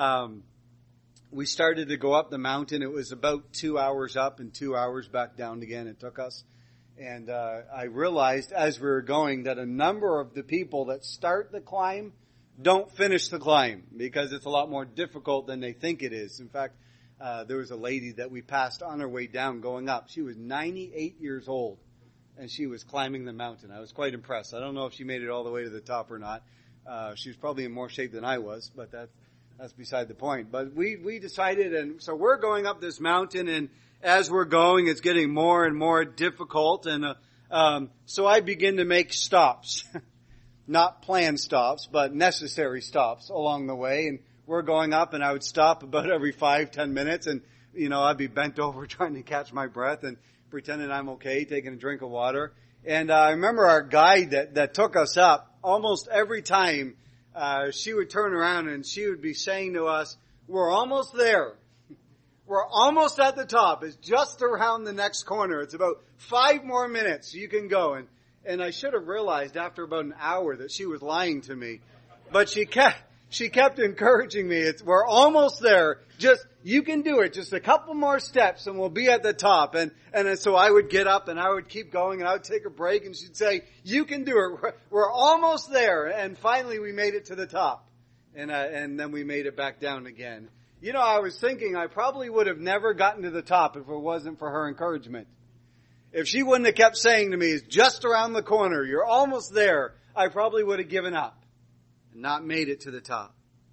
[SPEAKER 2] we started to go up the mountain. It was about 2 hours up and 2 hours back down again. It took us. And I realized as we were going that a number of the people that start the climb don't finish the climb because it's a lot more difficult than they think it is. In fact, there was a lady that we passed on her way down going up. She was 98 years old, and she was climbing the mountain. I was quite impressed. I don't know if she made it all the way to the top or not. She was probably in more shape than I was, but that's beside the point. But we decided, and so we're going up this mountain, and as we're going, it's getting more and more difficult. And so I begin to make stops. Not planned stops, but necessary stops along the way. And we're going up, and I would stop about every 5-10 minutes. And, I'd be bent over trying to catch my breath and pretending I'm okay, taking a drink of water. And I remember our guide that took us up, almost every time she would turn around and she would be saying to us, "We're almost there. We're almost at the top. It's just around the next corner. It's about 5 more minutes. You can go." And I should have realized after about an hour that she was lying to me. But she kept encouraging me. We're almost there. You can do it. Just a couple more steps and we'll be at the top. And so I would get up and I would keep going and I would take a break and she'd say, "You can do it. We're almost there." And finally we made it to the top. And then we made it back down again. I was thinking I probably would have never gotten to the top if it wasn't for her encouragement. If she wouldn't have kept saying to me, "It's just around the corner. You're almost there," I probably would have given up and not made it to the top.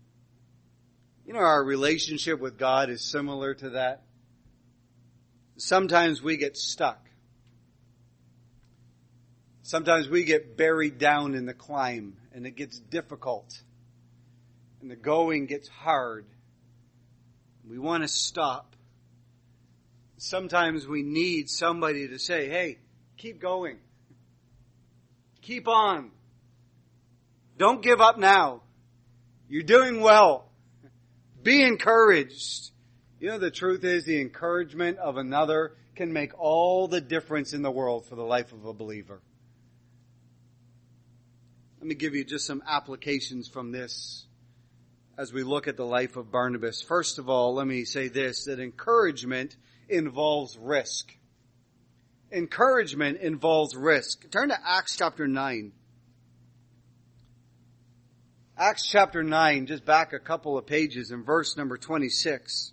[SPEAKER 2] Our relationship with God is similar to that. Sometimes we get stuck. Sometimes we get buried down in the climb and it gets difficult. And the going gets hard. We want to stop. Sometimes we need somebody to say, "Hey, keep going. Keep on. Don't give up now. You're doing well. Be encouraged." The truth is the encouragement of another can make all the difference in the world for the life of a believer. Let me give you just some applications from this as we look at the life of Barnabas. First of all, let me say this, that encouragement involves risk. Encouragement involves risk. Turn to Acts chapter 9. Acts chapter 9, just back a couple of pages in verse number 26.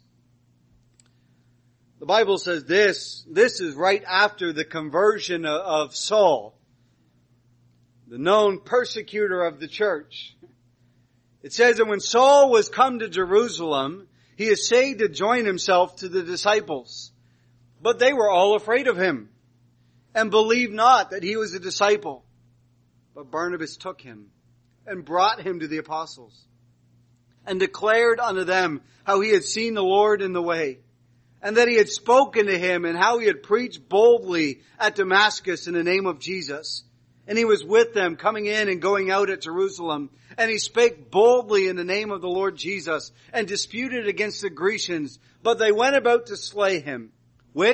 [SPEAKER 2] The Bible says this is right after the conversion of Saul, the known persecutor of the church. It says that when Saul was come to Jerusalem, he essayed to join himself to the disciples. But they were all afraid of him and believed not that he was a disciple. But Barnabas took him and brought him to the apostles and declared unto them how he had seen the Lord in the way and that he had spoken to him and how he had preached boldly at Damascus in the name of Jesus. And he was with them coming in and going out at Jerusalem. And he spake boldly in the name of the Lord Jesus and disputed against the Grecians. But they went about to slay him. Which,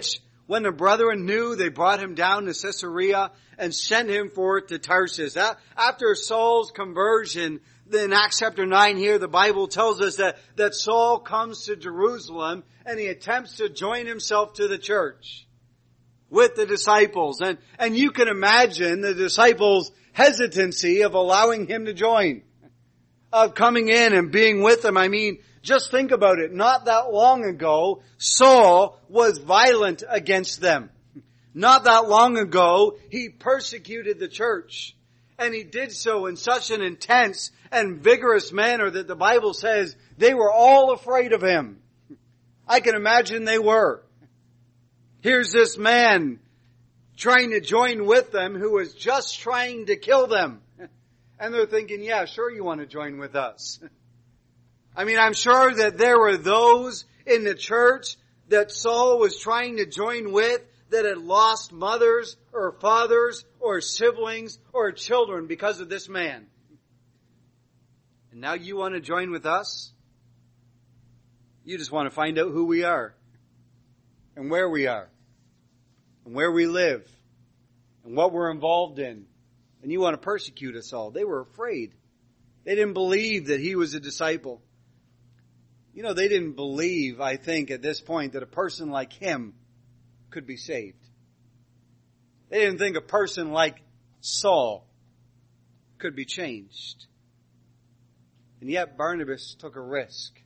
[SPEAKER 2] When the brethren knew, they brought him down to Caesarea and sent him forth to Tarsus. After Saul's conversion, in Acts chapter 9 here, the Bible tells us that Saul comes to Jerusalem and he attempts to join himself to the church with the disciples. And you can imagine the disciples' hesitancy of allowing him to join, of coming in and being with them. I mean, just think about it. Not that long ago, Saul was violent against them. Not that long ago, he persecuted the church. And he did so in such an intense and vigorous manner that the Bible says they were all afraid of him. I can imagine they were. Here's this man trying to join with them who was just trying to kill them. And they're thinking, yeah, sure you want to join with us. I mean, I'm sure that there were those in the church that Saul was trying to join with that had lost mothers or fathers or siblings or children because of this man. And now you want to join with us? You just want to find out who we are and where we are and where we live and what we're involved in. And you want to persecute us all. They were afraid. They didn't believe that he was a disciple. You know, they didn't believe, I think, at this point that a person like him could be saved. They didn't think a person like Saul could be changed. And yet Barnabas took a risk.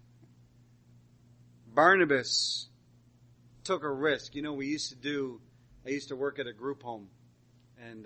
[SPEAKER 2] Barnabas took a risk. You know, I used to work at a group home. And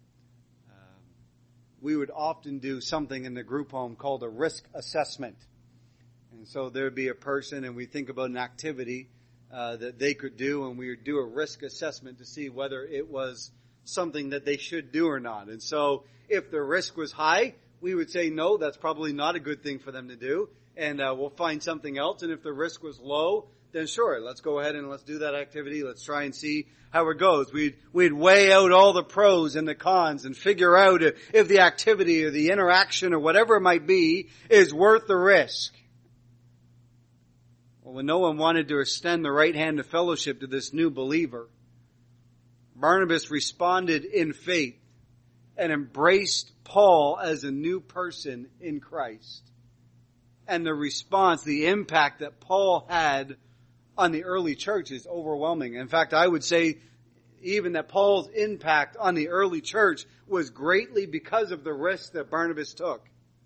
[SPEAKER 2] we would often do something in the group home called a risk assessment. And so there would be a person and we think about an activity that they could do, and we would do a risk assessment to see whether it was something that they should do or not. And so if the risk was high, we would say, no, that's probably not a good thing for them to do, and we'll find something else. And if the risk was low, then sure, let's go ahead and let's do that activity. Let's try and see how it goes. We'd weigh out all the pros and the cons and figure out if the activity or the interaction or whatever it might be is worth the risk. Well, when no one wanted to extend the right hand of fellowship to this new believer, Barnabas responded in faith and embraced Paul as a new person in Christ. And the response, the impact that Paul had on the early church is overwhelming. In fact, I would say even that Paul's impact on the early church was greatly because of the risk that Barnabas took.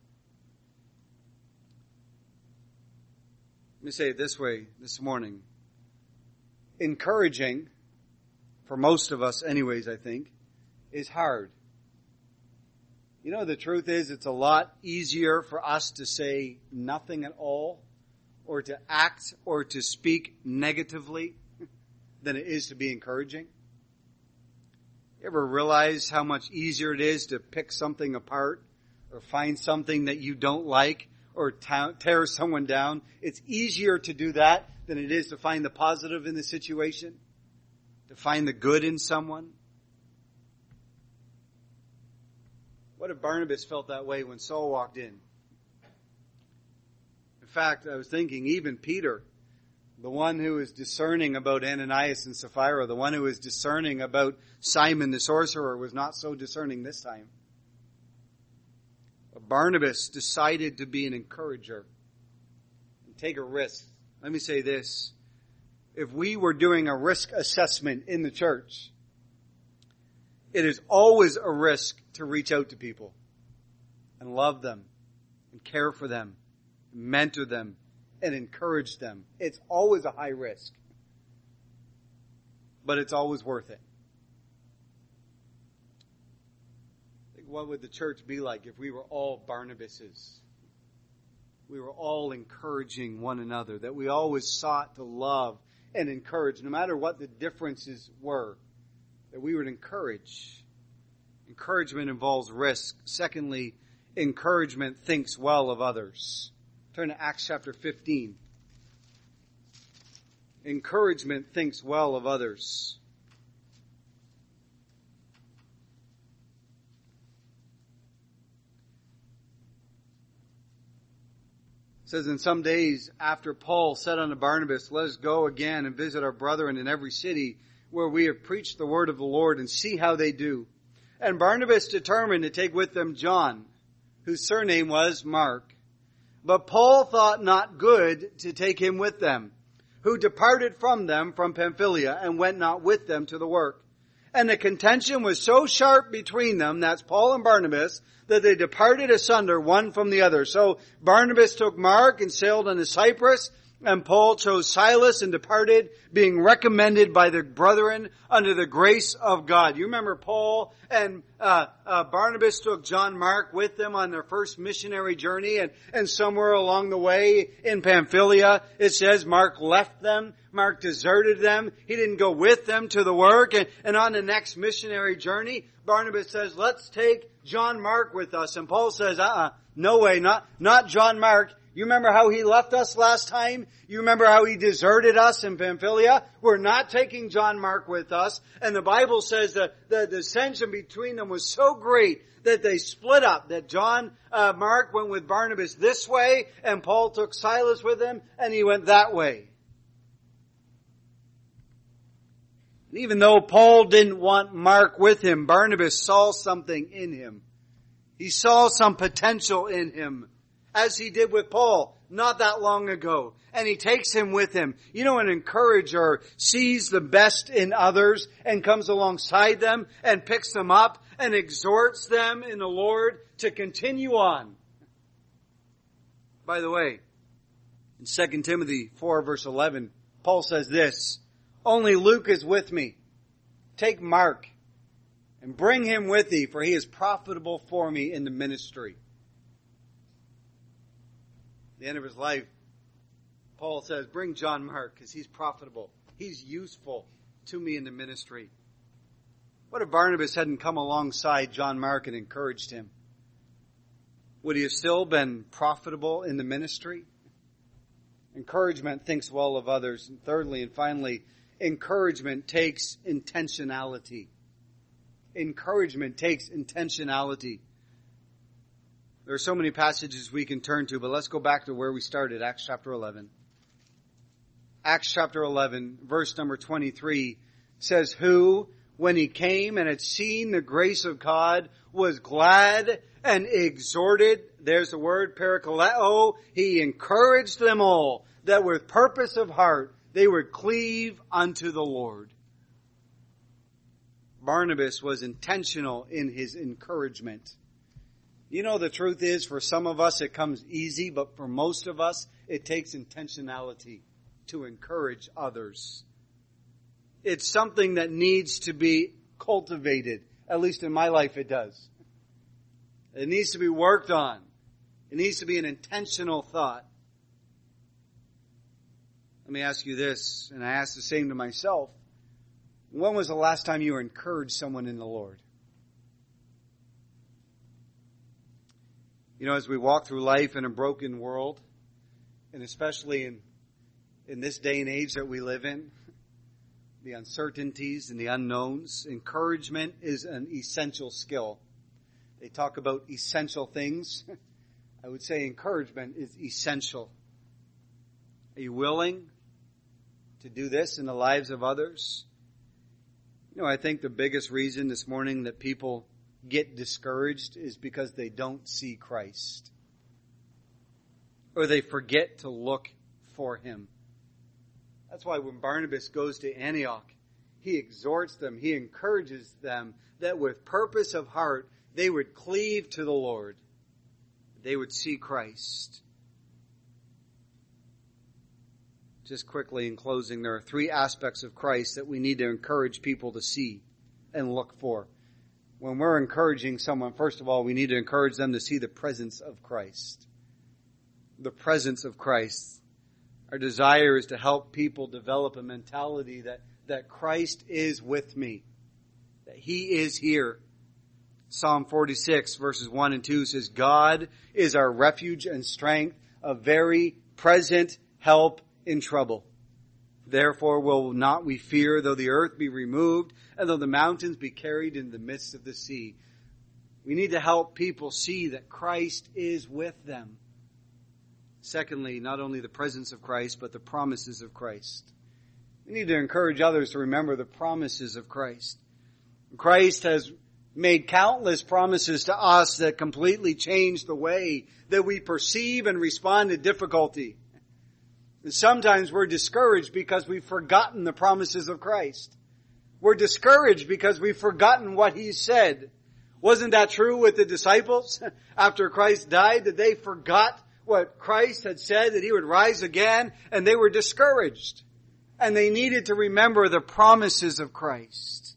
[SPEAKER 2] Let me say it this way this morning. Encouraging, for most of us anyways, I think, is hard. You know, the truth is it's a lot easier for us to say nothing at all or to act or to speak negatively than it is to be encouraging. You ever realize how much easier it is to pick something apart or find something that you don't like or tear someone down? It's easier to do that than it is to find the positive in the situation, to find the good in someone. What if Barnabas felt that way when Saul walked in? In fact, I was thinking even Peter, the one who was discerning about Ananias and Sapphira, the one who was discerning about Simon the sorcerer, was not so discerning this time. But Barnabas decided to be an encourager and take a risk. Let me say this. If we were doing a risk assessment in the church, it is always a risk to reach out to people and love them and care for them, mentor them, and encourage them. It's always a high risk, but it's always worth it. What would the church be like if we were all Barnabases? We were all encouraging one another, that we always sought to love and encourage, no matter what the differences were, that we would encourage. Encouragement involves risk. Secondly, encouragement thinks well of others. Turn to Acts chapter 15. Encouragement thinks well of others. It says, in some days after Paul said unto Barnabas, let us go again and visit our brethren in every city where we have preached the word of the Lord and see how they do. And Barnabas determined to take with them John, whose surname was Mark. But Paul thought not good to take him with them, who departed from them from Pamphylia and went not with them to the work. And the contention was so sharp between them, that's Paul and Barnabas, that they departed asunder one from the other. So Barnabas took Mark and sailed unto Cyprus, and Paul chose Silas and departed, being recommended by the brethren unto the grace of God. You remember Paul and Barnabas took John Mark with them on their first missionary journey, and somewhere along the way in Pamphylia, it says Mark left them. Mark deserted them. He didn't go with them to the work. And on the next missionary journey, Barnabas says, let's take John Mark with us. And Paul says, no way, not John Mark. You remember how he left us last time? You remember how he deserted us in Pamphylia? We're not taking John Mark with us. And the Bible says that the dissension between them was so great that they split up. That John Mark went with Barnabas this way, and Paul took Silas with him, and he went that way. And even though Paul didn't want Mark with him, Barnabas saw something in him. He saw some potential in him, as he did with Paul not that long ago. And he takes him with him. You know, an encourager sees the best in others and comes alongside them and picks them up and exhorts them in the Lord to continue on. By the way, in 2 Timothy 4 verse 11, Paul says this, only Luke is with me. Take Mark and bring him with thee, for he is profitable for me in the ministry. At the end of his life, Paul says, bring John Mark, because he's profitable. He's useful to me in the ministry. What if Barnabas hadn't come alongside John Mark and encouraged him? Would he have still been profitable in the ministry? Encouragement thinks well of others. And thirdly and finally, encouragement takes intentionality. Encouragement takes intentionality. There are so many passages we can turn to, but let's go back to where we started, Acts chapter 11. Acts chapter 11, verse number 23 says, who, when he came and had seen the grace of God, was glad and exhorted, there's the word, parakaleo, he encouraged them all, that with purpose of heart they would cleave unto the Lord. Barnabas was intentional in his encouragement. You know, the truth is, for some of us it comes easy, but for most of us it takes intentionality to encourage others. It's something that needs to be cultivated. At least in my life it does. It needs to be worked on. It needs to be an intentional thought. Let me ask you this, and I ask the same to myself. When was the last time you encouraged someone in the Lord? You know, as we walk through life in a broken world, and especially in this day and age that we live in, the uncertainties and the unknowns, encouragement is an essential skill. They talk about essential things. I would say encouragement is essential. Are you willing to do this in the lives of others? You know, I think the biggest reason this morning that people get discouraged is because they don't see Christ. Or they forget to look for Him. That's why when Barnabas goes to Antioch, he exhorts them, he encourages them that with purpose of heart, they would cleave to the Lord. They would see Christ. Just quickly in closing, there are 3 aspects of Christ that we need to encourage people to see and look for. When we're encouraging someone, first of all, we need to encourage them to see the presence of Christ. The presence of Christ. Our desire is to help people develop a mentality that Christ is with me. That He is here. Psalm 46 verses 1 and 2 says, God is our refuge and strength, a very present help in trouble. Therefore will not we fear, though the earth be removed, and though the mountains be carried in the midst of the sea. We need to help people see that Christ is with them. Secondly, not only the presence of Christ, but the promises of Christ. We need to encourage others to remember the promises of Christ. Christ has made countless promises to us that completely change the way that we perceive and respond to difficulty. And sometimes we're discouraged because we've forgotten the promises of Christ. We're discouraged because we've forgotten what He said. Wasn't that true with the disciples? After Christ died, that they forgot what Christ had said, that He would rise again, and they were discouraged. And they needed to remember the promises of Christ.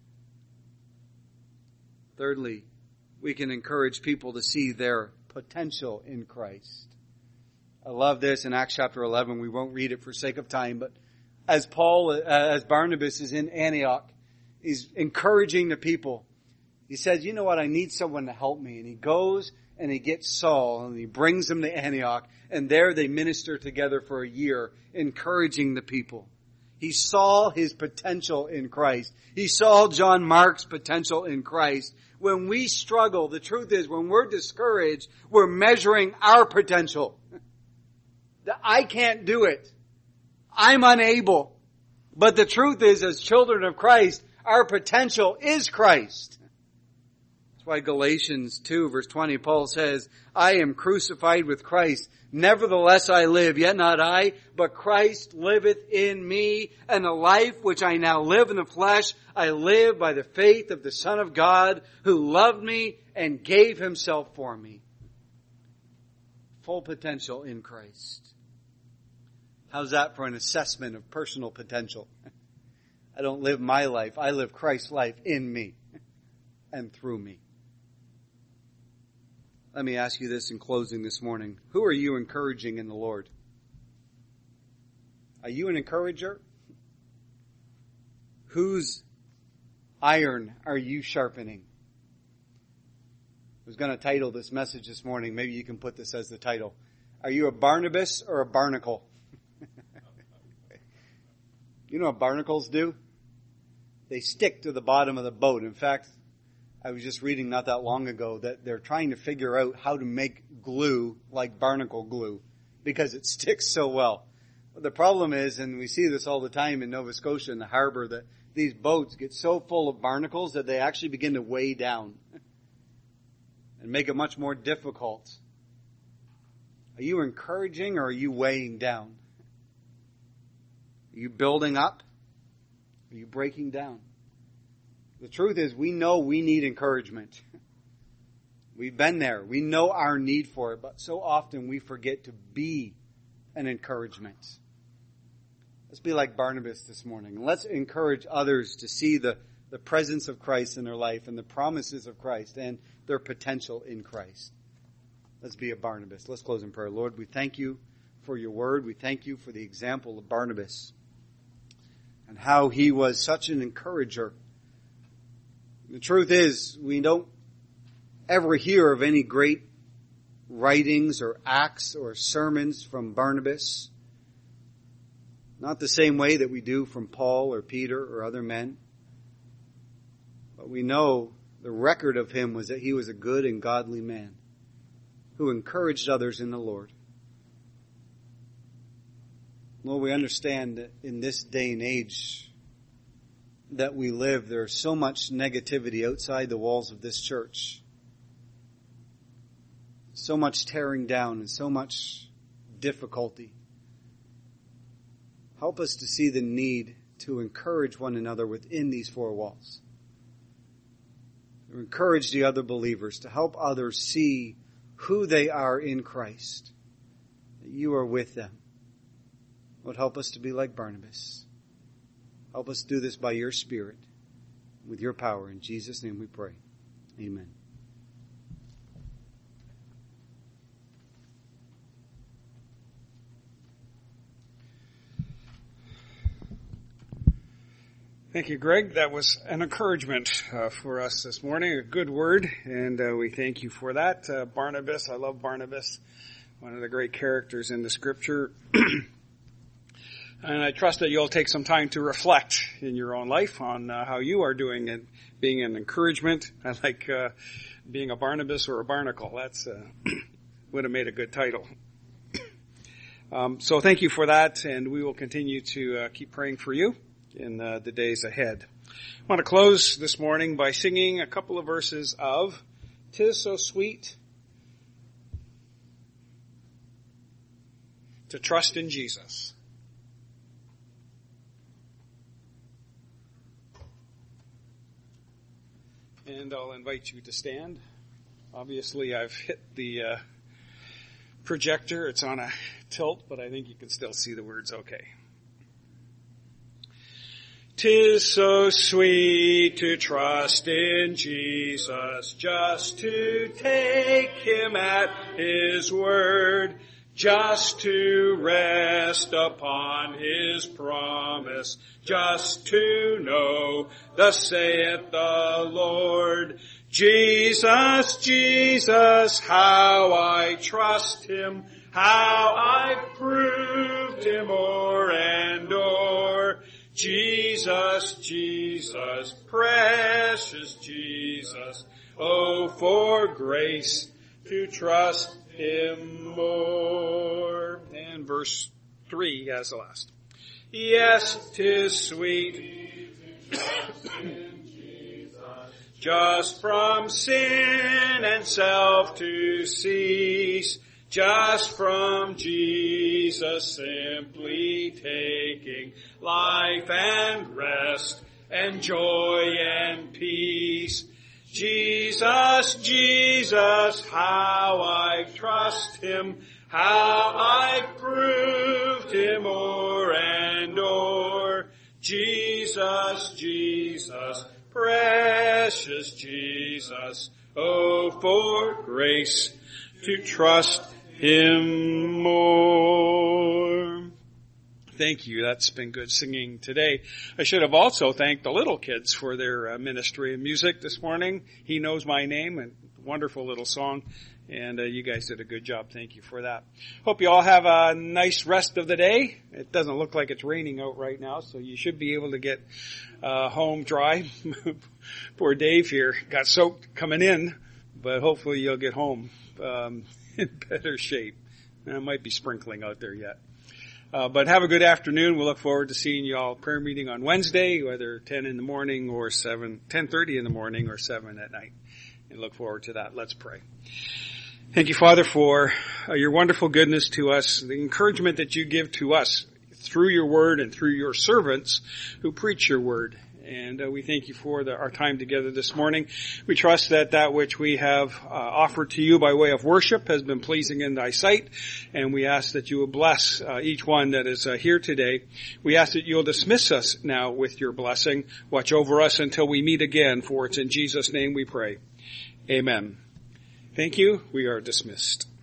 [SPEAKER 2] Thirdly, we can encourage people to see their potential in Christ. I love this in Acts chapter 11. We won't read it for sake of time, but as Barnabas is in Antioch, he's encouraging the people. He says, you know what, I need someone to help me. And he goes and he gets Saul and he brings him to Antioch. And there they minister together for a year, encouraging the people. He saw his potential in Christ. He saw John Mark's potential in Christ. When we struggle, the truth is, when we're discouraged, we're measuring our potential. I can't do it. I'm unable. But the truth is, as children of Christ, our potential is Christ. That's why Galatians 2 verse 20, Paul says, I am crucified with Christ. Nevertheless I live, yet not I, but Christ liveth in me. And the life which I now live in the flesh, I live by the faith of the Son of God, who loved me and gave Himself for me. Full potential in Christ. How's that for an assessment of personal potential? I don't live my life. I live Christ's life in me and through me. Let me ask you this in closing this morning. Who are you encouraging in the Lord? Are you an encourager? Whose iron are you sharpening? I was going to title this message this morning. Maybe you can put this as the title. Are you a Barnabas or a barnacle? You know what barnacles do? They stick to the bottom of the boat. In fact, I was just reading not that long ago that they're trying to figure out how to make glue like barnacle glue because it sticks so well. But the problem is, and we see this all the time in Nova Scotia in the harbor, that these boats get so full of barnacles that they actually begin to weigh down and make it much more difficult. Are you encouraging or are you weighing down? Are you building up? Are you breaking down? The truth is, we know we need encouragement. We've been there. We know our need for it, but so often we forget to be an encouragement. Let's be like Barnabas this morning. Let's encourage others to see the presence of Christ in their life and the promises of Christ and their potential in Christ. Let's be a Barnabas. Let's close in prayer. Lord, we thank you for your word. We thank you for the example of Barnabas and how he was such an encourager. The truth is, we don't ever hear of any great writings or acts or sermons from Barnabas. Not the same way that we do from Paul or Peter or other men. But we know the record of him was that he was a good and godly man who encouraged others in the Lord. Lord, we understand that in this day and age that we live, there's so much negativity outside the walls of this church. So much tearing down and so much difficulty. Help us to see the need to encourage one another within these four walls. To encourage the other believers, to help others see who they are in Christ. That you are with them. Lord, help us to be like Barnabas. Help us do this by your Spirit, with your power. In Jesus' name we pray. Amen.
[SPEAKER 1] Thank you, Greg. That was an encouragement for us this morning, a good word, and we thank you for that. Barnabas, I love Barnabas, one of the great characters in the Scripture. And I trust that you'll take some time to reflect in your own life on how you are doing and being an encouragement. I like being a Barnabas or a barnacle. That's would have made a good title. So thank you for that, and we will continue to keep praying for you in the days ahead. I want to close this morning by singing a couple of verses of "'Tis So Sweet to Trust in Jesus." And I'll invite you to stand. Obviously, I've hit the projector. It's on a tilt, but I think you can still see the words okay. 'Tis so sweet to trust in Jesus, just to take him at his word, just to rest upon his promise, just to know, thus saith the Lord. Jesus, Jesus, how I trust him, how I've proved him o'er and o'er. Jesus, Jesus, precious Jesus, oh, for grace to trust him more. And verse 3 as the last. Yes, 'tis sweet just from sin and self to cease, just from Jesus simply taking life and rest and joy and peace. Jesus, Jesus, how I trust him, how I proved him o'er and o'er. Jesus, Jesus, precious Jesus, oh, for grace to trust him more. Thank you. That's been good singing today. I should have also thanked the little kids for their ministry and music this morning. He Knows My Name, and wonderful little song. And you guys did a good job. Thank you for that. Hope you all have a nice rest of the day. It doesn't look like it's raining out right now, so you should be able to get home dry. Poor Dave here got soaked coming in, but hopefully you'll get home in better shape. It might be sprinkling out there yet. But have a good afternoon. We'll look forward to seeing you all prayer meeting on Wednesday, whether 10 in the morning or 10:30 in the morning or 7 at night. And look forward to that. Let's pray. Thank you, Father, for your wonderful goodness to us, the encouragement that you give to us through your word and through your servants who preach your word. And we thank you for our time together this morning. We trust that that which we have offered to you by way of worship has been pleasing in thy sight. And we ask that you will bless each one that is here today. We ask that you'll dismiss us now with your blessing. Watch over us until we meet again, for it's in Jesus' name we pray. Amen. Thank you. We are dismissed.